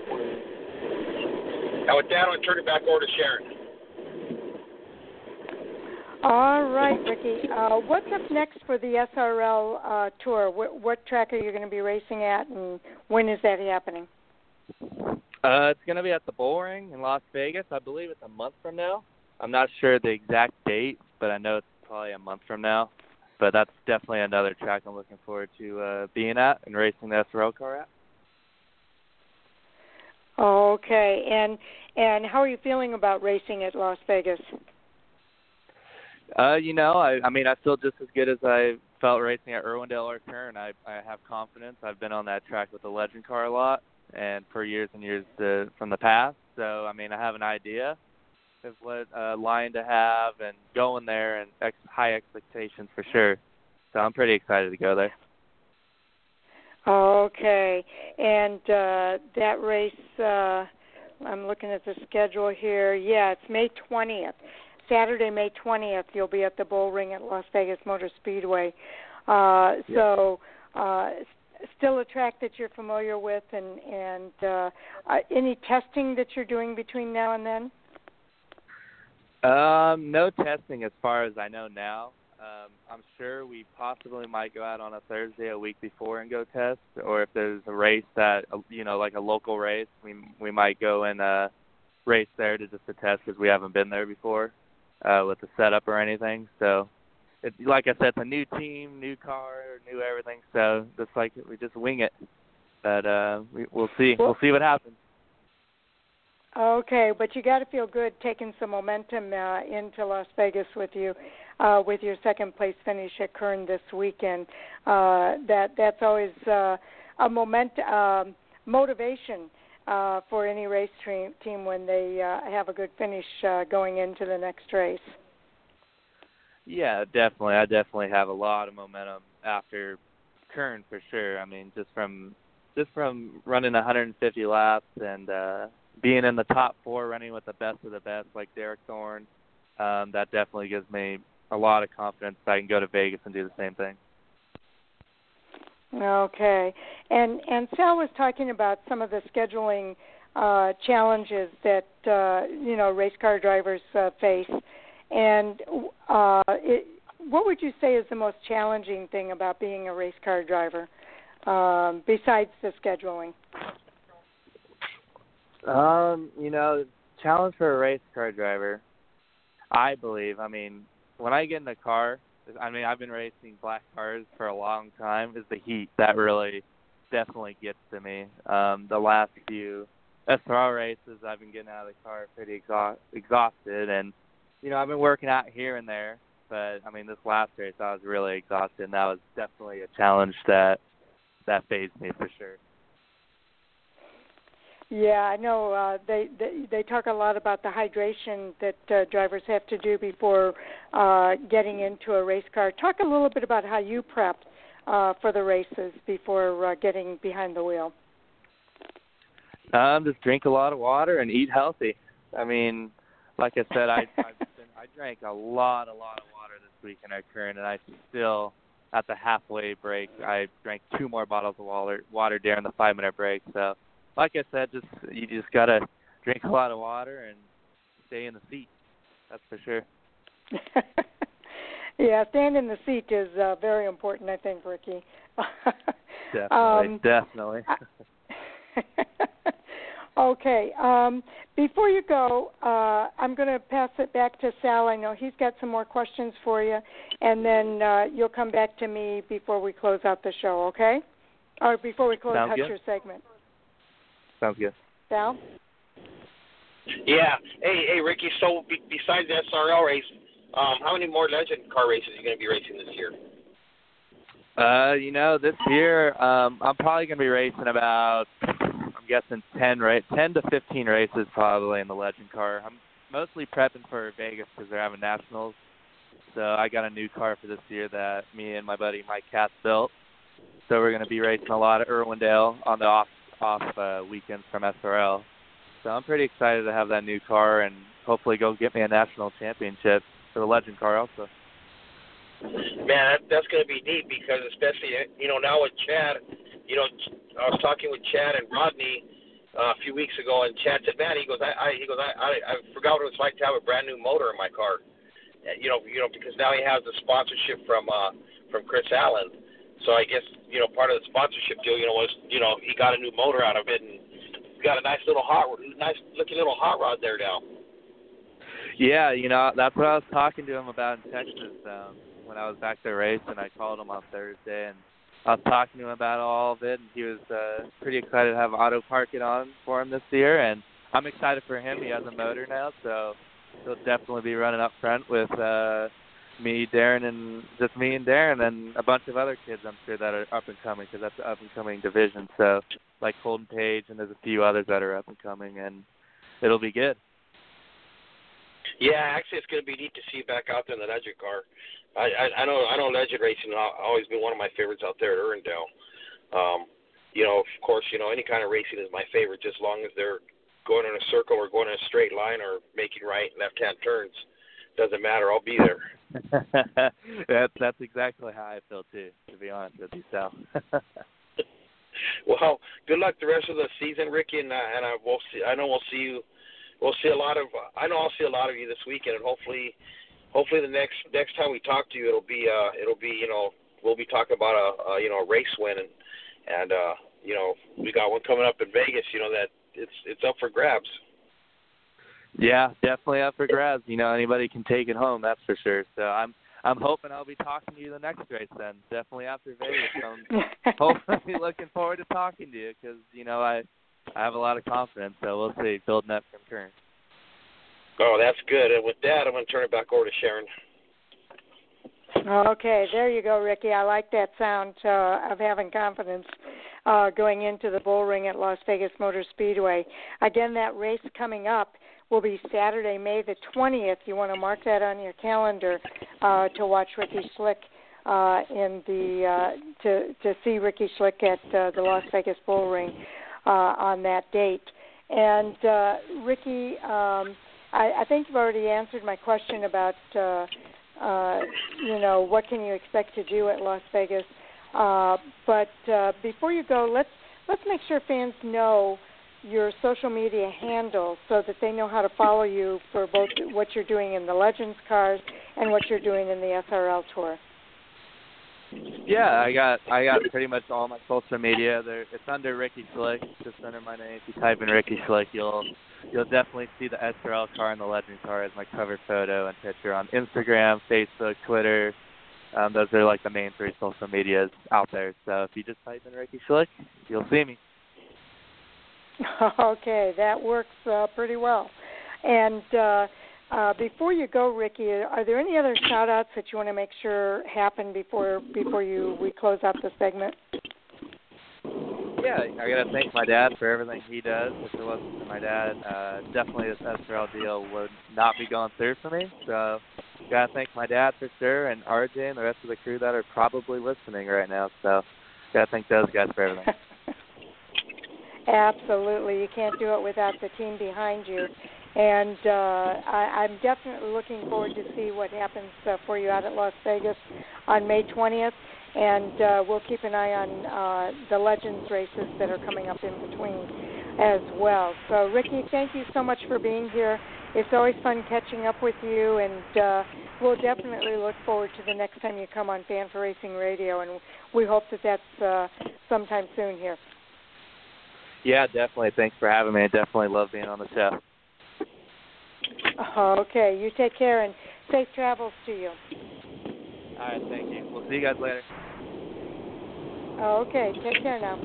Now with that, I'm going to turn it back over to Sharon. All right, Ricky. Uh, what's up next for the S R L uh, tour? What, what track are you going to be racing at, and when is that happening? Uh, it's going to be at the Bullring in Las Vegas. I believe it's a month from now. I'm not sure the exact date, but I know it's probably a month from now. But that's definitely another track I'm looking forward to uh, being at and racing the S R L car at. Okay, and and how are you feeling about racing at Las Vegas? Uh, you know, I, I mean, I feel just as good as I felt racing at Irwindale or Kern. I, I have confidence. I've been on that track with the Legend car a lot, and for years and years to, from the past. So, I mean, I have an idea of what uh, line to have and going there, and ex- high expectations for sure. So I'm pretty excited to go there. Okay, and uh, that race, uh, I'm looking at the schedule here. Yeah, it's May twentieth. Saturday, May twentieth, you'll be at the Bullring at Las Vegas Motor Speedway. Uh, so uh, still a track that you're familiar with, and, and uh, uh, any testing that you're doing between now and then? Um, no testing as far as I know now. Um, I'm sure we possibly might go out on a Thursday a week before and go test, or if there's a race that, you know, like a local race, we we might go and uh, race there to just to test because we haven't been there before uh, with the setup or anything. So, it, like I said, it's a new team, new car, new everything. So just like we just wing it. But uh, we, we'll see. We'll see what happens. Okay, but you got to feel good taking some momentum uh, into Las Vegas with you, uh, with your second place finish at Kern this weekend. Uh, that that's always uh, a moment um, motivation uh, for any race tre- team when they uh, have a good finish uh, going into the next race. Yeah, definitely. I definitely have a lot of momentum after Kern for sure. I mean, just from just from running one hundred fifty laps and. Uh, Being in the top four, running with the best of the best, like Derek Thorne, um, that definitely gives me a lot of confidence that I can go to Vegas and do the same thing. Okay, and and Sal was talking about some of the scheduling uh, challenges that uh, you know race car drivers uh, face, and uh, it, what would you say is the most challenging thing about being a race car driver, um, besides the scheduling? Um, you know, challenge for a race car driver, I believe. I mean, when I get in the car, I mean, I've been racing black cars for a long time, is the heat. That really definitely gets to me. Um, the last few S R L races, I've been getting out of the car pretty exha- exhausted. And, you know, I've been working out here and there. But, I mean, this last race, I was really exhausted, and that was definitely a challenge that, that fazed me for sure. Yeah, I know. Uh, they, they they talk a lot about the hydration that uh, drivers have to do before uh, getting into a race car. Talk a little bit about how you prep uh, for the races before uh, getting behind the wheel. Um, just drink a lot of water and eat healthy. I mean, like I said, I I've been, I drank a lot, a lot of water this week in our current, and I still, at the halfway break, I drank two more bottles of water water during the five minute break. So, like I said, just you just gotta drink a lot of water and stay in the seat. That's for sure. Yeah, staying in the seat is uh, very important, I think, Ricky. Definitely, um, definitely. Okay. Um, before you go, uh, I'm going to pass it back to Sal. I know he's got some more questions for you, and then uh, you'll come back to me before we close out the show, okay? Or before we close Sounds out good. your segment. Sounds good. Sal? Yeah. Hey, hey, Ricky. So be, besides the S R L race, um, how many more Legend car races are you going to be racing this year? Uh, you know, this year um, I'm probably going to be racing about, I'm guessing ten, right, ten to fifteen races probably in the Legend car. I'm mostly prepping for Vegas because they're having nationals. So I got a new car for this year that me and my buddy Mike Katz built. So we're going to be racing a lot of Irwindale on the off off uh, weekends from S R L. So I'm pretty excited to have that new car and hopefully go get me a national championship for the Legend car also. Man, that, that's going to be neat because especially, you know, now with Chad, you know, I was talking with Chad and Rodney uh, a few weeks ago, and Chad said, man, he goes, I, I he goes, I, I, I forgot what it was like to have a brand new motor in my car, you know, you know, because now he has the sponsorship from uh, from Chris Allen. So I guess, you know, part of the sponsorship deal, you know, was, you know, he got a new motor out of it and got a nice little hot, nice looking little hot rod there now. Yeah, you know, that's what I was talking to him about in Texas. Um, when I was back there racing, I called him on Thursday, and I was talking to him about all of it, and he was uh, pretty excited to have Auto Park it on for him this year, and I'm excited for him. He has a motor now, so he'll definitely be running up front with uh, me, Darren, and just me and Darren, and a bunch of other kids, I'm sure, that are up and coming, because that's an up and coming division. So, like Colton Page, and there's a few others that are up and coming, and it'll be good. Yeah, actually, it's going to be neat to see you back out there in the Legend car. I, I, I know I know Legend racing has always been one of my favorites out there at Irwindale. Um, you know, of course, you know, any kind of racing is my favorite, just as long as they're going in a circle or going in a straight line or making right and left-hand turns. Doesn't matter. I'll be there. that's that's exactly how I feel too, to be honest with you, Sal. Well, good luck the rest of the season, Ricky, and uh, and I will see. I know we'll see you. We'll see a lot of. I know I'll see a lot of you this weekend, and hopefully. Hopefully the next next time we talk to you, it'll be uh, it'll be you know we'll be talking about a, a you know a race win and and uh, you know we got one coming up in Vegas. You know that it's it's up for grabs. Yeah, definitely up for grabs. You know anybody can take it home, that's for sure. So I'm I'm hoping I'll be talking to you the next race then. Definitely after Vegas. I'm hopefully looking forward to talking to you because you know I I have a lot of confidence. So we'll see. Building up from current. Oh, that's good. And with that, I'm going to turn it back over to Sharon. Okay, there you go, Ricky. I like that sound uh, of having confidence uh, going into the bull ring at Las Vegas Motor Speedway. Again, that race coming up will be Saturday, May the twentieth. You want to mark that on your calendar uh, to watch Ricky Schlick uh, in the uh, to to see Ricky Schlick at uh, the Las Vegas Bull Ring uh, on that date. And uh, Ricky. Um, I, I think you've already answered my question about, uh, uh, you know, what can you expect to do at Las Vegas. Uh, but uh, before you go, let's let's make sure fans know your social media handle so that they know how to follow you for both what you're doing in the Legends cars and what you're doing in the S R L Tour. Yeah, I got I got pretty much all my social media. There, it's under Ricky Schlick, just under my name. If you type in Ricky Schlick, you'll you'll definitely see the S R L car and the Legend car as my cover photo and picture on Instagram, Facebook, Twitter. Um, those are like the main three social medias out there. So if you just type in Ricky Schlick, you'll see me. Okay, that works uh, pretty well. And uh, uh, before you go, Ricky, are there any other shout-outs that you want to make sure happen before before you we close out the segment? Yeah, I got to thank my dad for everything he does. If it wasn't for my dad, uh, definitely this S R L deal would not be going through for me. So got to thank my dad for sure, and R J and the rest of the crew that are probably listening right now. So got to thank those guys for everything. Absolutely. You can't do it without the team behind you. And uh, I, I'm definitely looking forward to see what happens uh, for you out at Las Vegas on May twentieth. And uh, we'll keep an eye on uh, the Legends races that are coming up in between as well. So, Ricky, thank you so much for being here. It's always fun catching up with you, and uh, we'll definitely look forward to the next time you come on Fan for Racing Radio, and we hope that that's uh, sometime soon here. Yeah, definitely. Thanks for having me. I definitely love being on the show. Okay, you take care, and safe travels to you. All right, thank you. We'll see you guys later. Okay, take care now.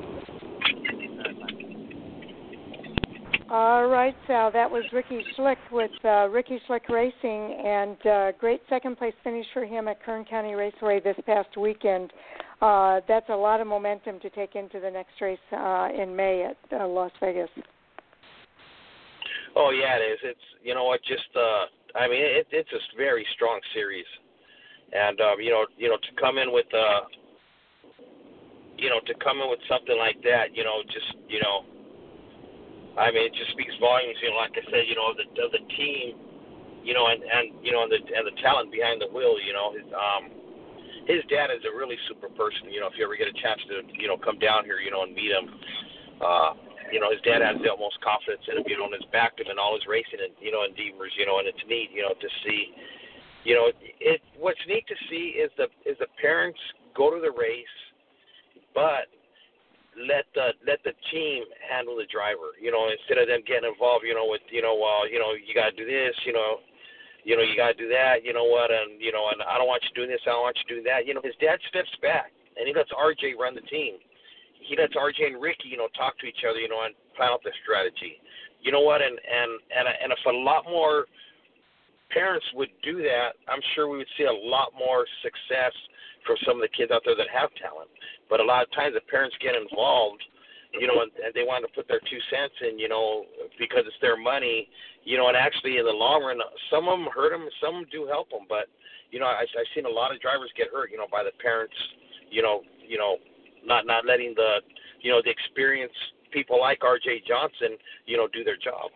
All right, Sal, that was Ricky Schlick with uh, Ricky Schlick Racing, and uh, great second-place finish for him at Kern County Raceway this past weekend. Uh, that's a lot of momentum to take into the next race uh, in May at uh, Las Vegas. Oh, yeah, it is. It's, you know what, just, uh, I mean, it, it's a very strong series. And, um, you know, you know, to come in with, uh, you know, to come in with something like that, you know, just, you know, I mean, it just speaks volumes, you know, like I said, you know, of the, of the team, you know, and, and, you know, and the, and the talent behind the wheel, you know, his, um, his dad is a really super person, you know, if you ever get a chance to, you know, come down here, you know, and meet him, uh, you know, his dad has the utmost confidence in him, you know, and has backed him in all his racing, and, you know, endeavors, you know, and it's neat, you know, to see, you know, it, what's neat to see is the, is the parents go to the race, but let the let the team handle the driver, you know, instead of them getting involved, you know, with, you know, well, you know, you gotta do this, you know, you know, you gotta do that, you know what, and you know, and I don't want you doing this, I don't want you doing that. You know, his dad steps back and he lets R J run the team. He lets R J and Ricky, you know, talk to each other, you know, and plan out the strategy. You know what, and and and and if a lot more parents would do that, I'm sure we would see a lot more success from some of the kids out there that have talent. But a lot of times the parents get involved, you know, and, and they want to put their two cents in, you know, because it's their money, you know, and actually in the long run, some of them hurt them, some of them do help them. But, you know, I, I've seen a lot of drivers get hurt, you know, by the parents, you know, you know, not, not letting the, you know, the experienced people like R J Johnson, you know, do their job.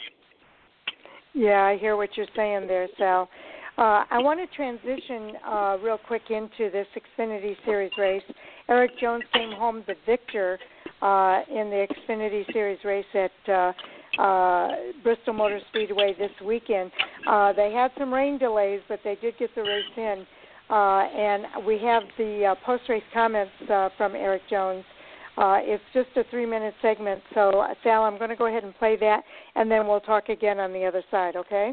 Yeah, I hear what you're saying there, Sal. Uh, I want to transition uh, real quick into this Xfinity Series race. Eric Jones came home the victor uh, in the Xfinity Series race at uh, uh, Bristol Motor Speedway this weekend. Uh, they had some rain delays, but they did get the race in. Uh, and we have the uh, post-race comments uh, from Eric Jones. Uh, it's just a three-minute segment. So, uh, Sal, I'm going to go ahead and play that, and then we'll talk again on the other side, okay?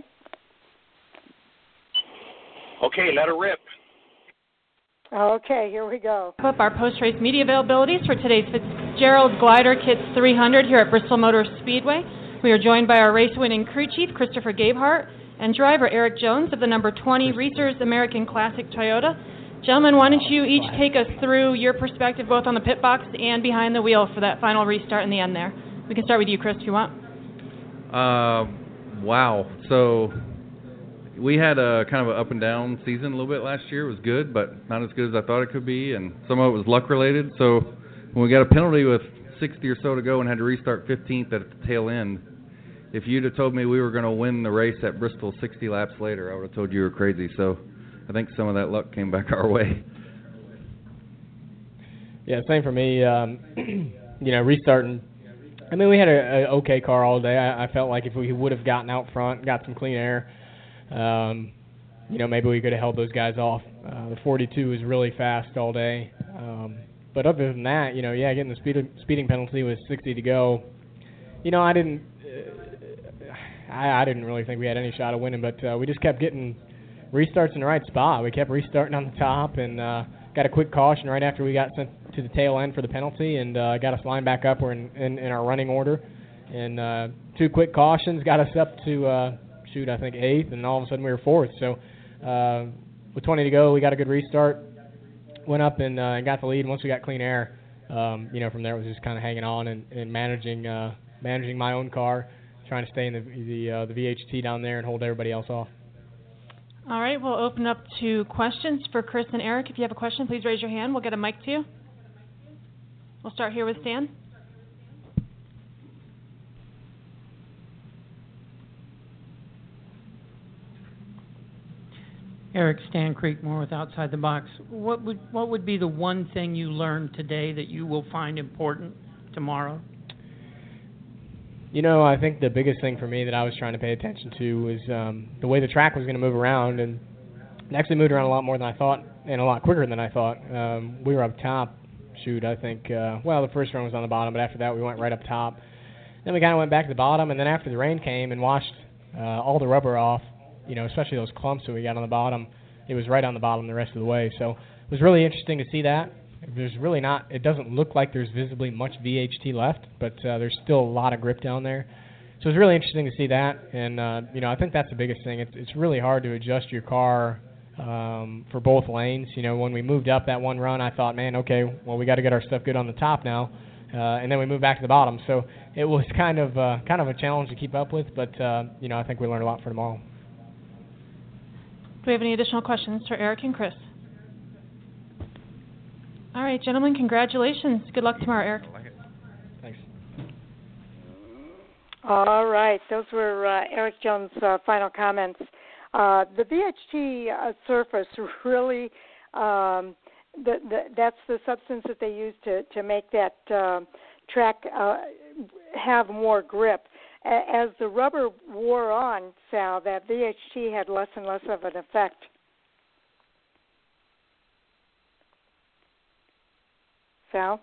Okay, let her rip. Okay, here we go. Up our post-race media availabilities for today's Fitzgerald Glider Kits three hundred here at Bristol Motor Speedway. We are joined by our race-winning crew chief, Christopher Gabehart, and driver Eric Jones of the number twenty Reesers American Classic Toyota. Gentlemen, why don't you each take us through your perspective both on the pit box and behind the wheel for that final restart in the end there. We can start with you, Chris, if you want. Uh, wow. So we had a kind of an up and down season a little bit last year. It was good, but not as good as I thought it could be, and some of it was luck related. So when we got a penalty with sixty or so to go and had to restart fifteenth at the tail end, if you'd have told me we were going to win the race at Bristol sixty laps later, I would have told you you were crazy. So I think some of that luck came back our way. Yeah, same for me. Um, you know, restarting. I mean, we had an okay car all day. I, I felt like if we would have gotten out front, got some clean air, um, you know, maybe we could have held those guys off. Uh, the forty-two was really fast all day. Um, but other than that, you know, yeah, getting the speed, speeding penalty with sixty to go. You know, I didn't, uh, I, I didn't really think we had any shot of winning, but uh, we just kept getting restarts in the right spot. We kept restarting on the top and uh, got a quick caution right after we got sent to the tail end for the penalty and uh, got us lined back up. We're in, in, in our running order. And uh, two quick cautions got us up to, uh, shoot, I think eighth, and all of a sudden we were fourth. So uh, with twenty to go, we got a good restart, went up and, uh, and got the lead. Once we got clean air, um, you know, from there it was just kind of hanging on and, and managing uh, managing my own car, trying to stay in the the, uh, the V H T down there and hold everybody else off. All right, we'll open up to questions for Chris and Eric. If you have a question, please raise your hand. We'll get a mic to you. We'll start here with Stan. Eric, Stan Creekmore with Outside the Box. What would what would be the one thing you learned today that you will find important tomorrow? You know, I think the biggest thing for me that I was trying to pay attention to was um, the way the track was going to move around, and it actually moved around a lot more than I thought and a lot quicker than I thought. Um, we were up top, shoot, I think, uh, well, the first run was on the bottom, but after that we went right up top. Then we kind of went back to the bottom, and then after the rain came and washed uh, all the rubber off, you know, especially those clumps that we got on the bottom, it was right on the bottom the rest of the way. So it was really interesting to see that. There's really not, it doesn't look like there's visibly much V H T left, but uh, there's still a lot of grip down there. So it's really interesting to see that, and, uh, you know, I think that's the biggest thing. It's, it's really hard to adjust your car um, for both lanes. You know, when we moved up that one run, I thought, man, okay, well, we got to get our stuff good on the top now, uh, and then we moved back to the bottom. So it was kind of uh, kind of a challenge to keep up with, but, uh, you know, I think we learned a lot for tomorrow. Do we have any additional questions for Eric and Chris? All right, gentlemen, congratulations. Good luck tomorrow, Eric. Thanks. All right, those were uh, Eric Jones' uh, final comments. Uh, the V H T uh, surface really, um, the, the, that's the substance that they use to, to make that uh, track uh, have more grip. As the rubber wore on, Sal, that V H T had less and less of an effect. Sal?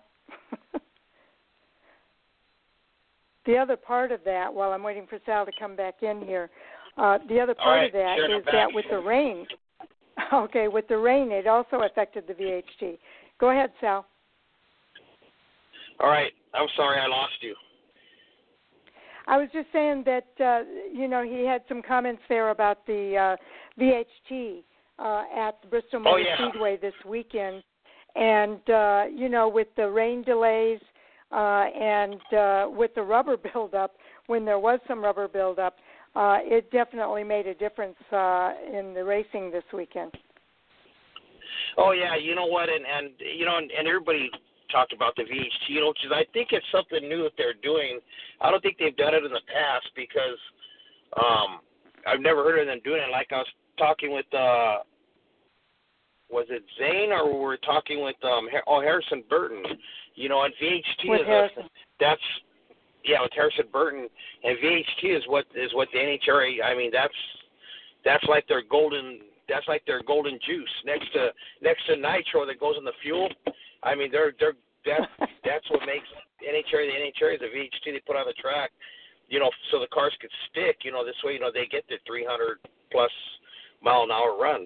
The other part of that, while I'm waiting for Sal to come back in here, uh, the other part right, of that sure, is that with the rain, okay, with the rain, it also affected the V H T. Go ahead, Sal. All right. I'm sorry I lost you. I was just saying that, uh, you know, he had some comments there about the uh, V H T uh, at the Bristol Motor oh, yeah. Speedway this weekend. And, uh, you know, with the rain delays uh, and uh, with the rubber buildup, when there was some rubber buildup, uh, it definitely made a difference uh, in the racing this weekend. Oh, yeah, you know what, and, and you know, and, and everybody talked about the V H T, you know, which is, I think it's something new that they're doing. I don't think they've done it in the past because um, I've never heard of them doing it. Like I was talking with, uh, was it Zane, or we were talking with, um, oh, Harrison Burton, you know, and V H T with is Harrison. A, that's, yeah, with Harrison Burton, and V H T is what is what the N H R A, I mean, that's that's like their golden, that's like their golden juice next to next to nitro that goes in the fuel. I mean, they're they're that that's what makes N H R A the N H R A, the V H T they put on the track, you know, so the cars could stick. You know, this way, you know, they get their three hundred plus mile an hour runs.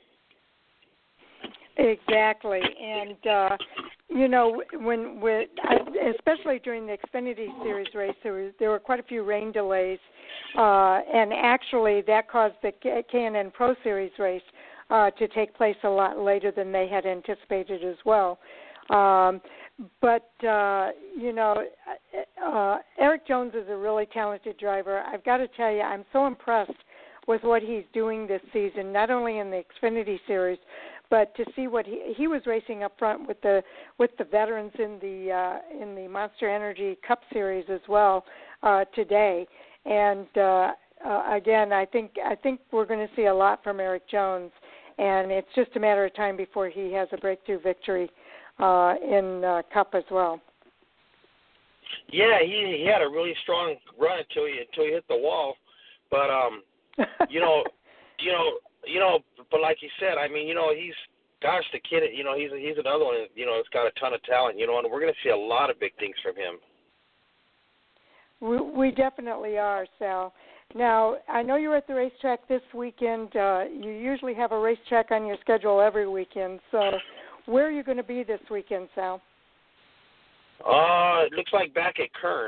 Exactly, and uh, you know, when with especially during the Xfinity Series race, there was there were quite a few rain delays, uh, and actually that caused the K and N Pro Series race uh, to take place a lot later than they had anticipated as well. Um, but uh, you know, uh, Eric Jones is a really talented driver. I've got to tell you, I'm so impressed with what he's doing this season, not only in the Xfinity Series, but to see what he he was racing up front with the with the veterans in the uh, in the Monster Energy Cup Series as well uh, today. And uh, uh, again, I think I think we're going to see a lot from Eric Jones, and it's just a matter of time before he has a breakthrough victory uh, in uh, Cup as well. Yeah, he he had a really strong run until he until he hit the wall, but um, you know, you know. You know, but like you said, I mean, you know, he's, gosh, the kid, you know, he's he's another one, you know, that's got a ton of talent, you know, and we're going to see a lot of big things from him. We, we definitely are, Sal. Now, I know you were at the racetrack this weekend. Uh, you usually have a racetrack on your schedule every weekend. So where are you going to be this weekend, Sal? Uh, it looks like back at Kern.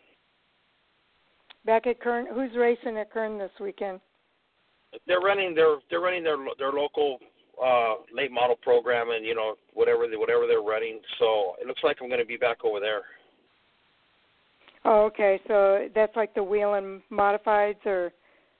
Back at Kern? Who's racing at Kern this weekend? They're running their they're running their their local uh, late model program and you know whatever they, whatever they're running. So it looks like I'm going to be back over there. Oh, okay. So that's like the Whelen Modifieds, or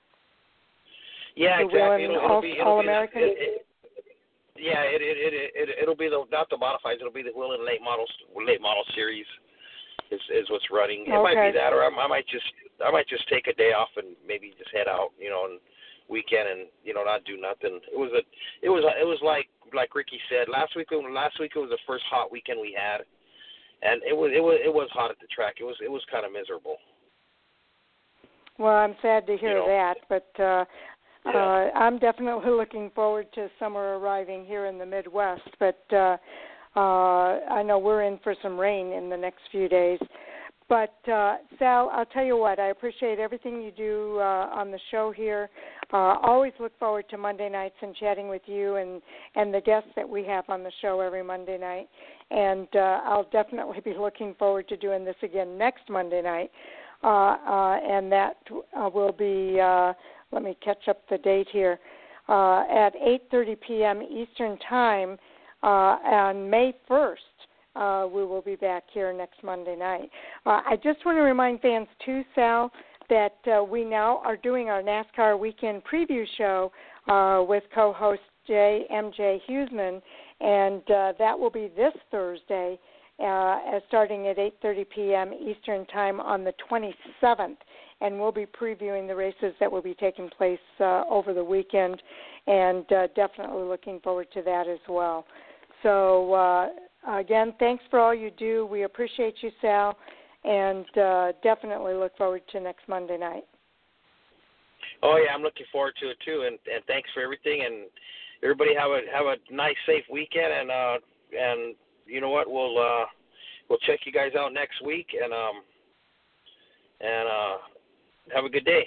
yeah, the exactly. Whelen It'll, it'll All, be it'll All be American. The, it, it, yeah, it it, it it it'll be the not the modifieds. It'll be the Whelen late model late model series. Is is what's running. It okay. might be that, or I, I might just I might just take a day off and maybe just head out, you know, and weekend and you know not do nothing. It was a it was a, it was like like Ricky said last week. Last week it was the first hot weekend we had, and it was it was it was hot at the track. It was it was kind of miserable. Well, I'm sad to hear you know? that, but uh, yeah. uh, I'm definitely looking forward to summer arriving here in the Midwest. But uh, uh, I know we're in for some rain in the next few days. But, uh, Sal, I'll tell you what, I appreciate everything you do uh, on the show here. Uh, always look forward to Monday nights and chatting with you and, and the guests that we have on the show every Monday night. And uh, I'll definitely be looking forward to doing this again next Monday night. Uh, uh, and that uh, will be, uh, let me catch up the date here, uh, at eight thirty p.m. Eastern Time uh, on May first. Uh, we will be back here next Monday night. Uh, I just want to remind fans, too, Sal, that uh, we now are doing our NASCAR Weekend Preview Show uh, with co-host J. M J. Huseman, and uh, that will be this Thursday, uh, starting at eight thirty p.m. Eastern Time on the twenty-seventh. And we'll be previewing the races that will be taking place uh, over the weekend, and uh, definitely looking forward to that as well. So, uh, again, thanks for all you do. We appreciate you, Sal, and uh, definitely look forward to next Monday night. Oh yeah, I'm looking forward to it too, and, and thanks for everything. And everybody have a have a nice, safe weekend. And uh, and you know what, we'll uh, we'll check you guys out next week. And um and uh, have a good day.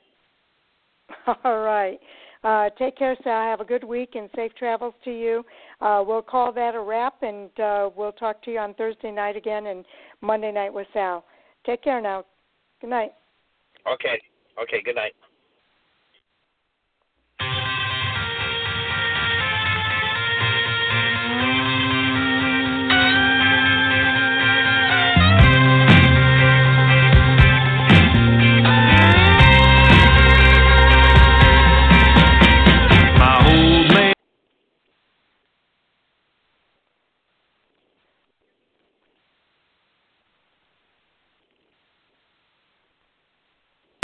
All right. Uh, take care, Sal. Have a good week and safe travels to you. Uh, we'll call that a wrap, and uh, we'll talk to you on Thursday night again and Monday night with Sal. Take care now. Good night. Okay. Okay, good night.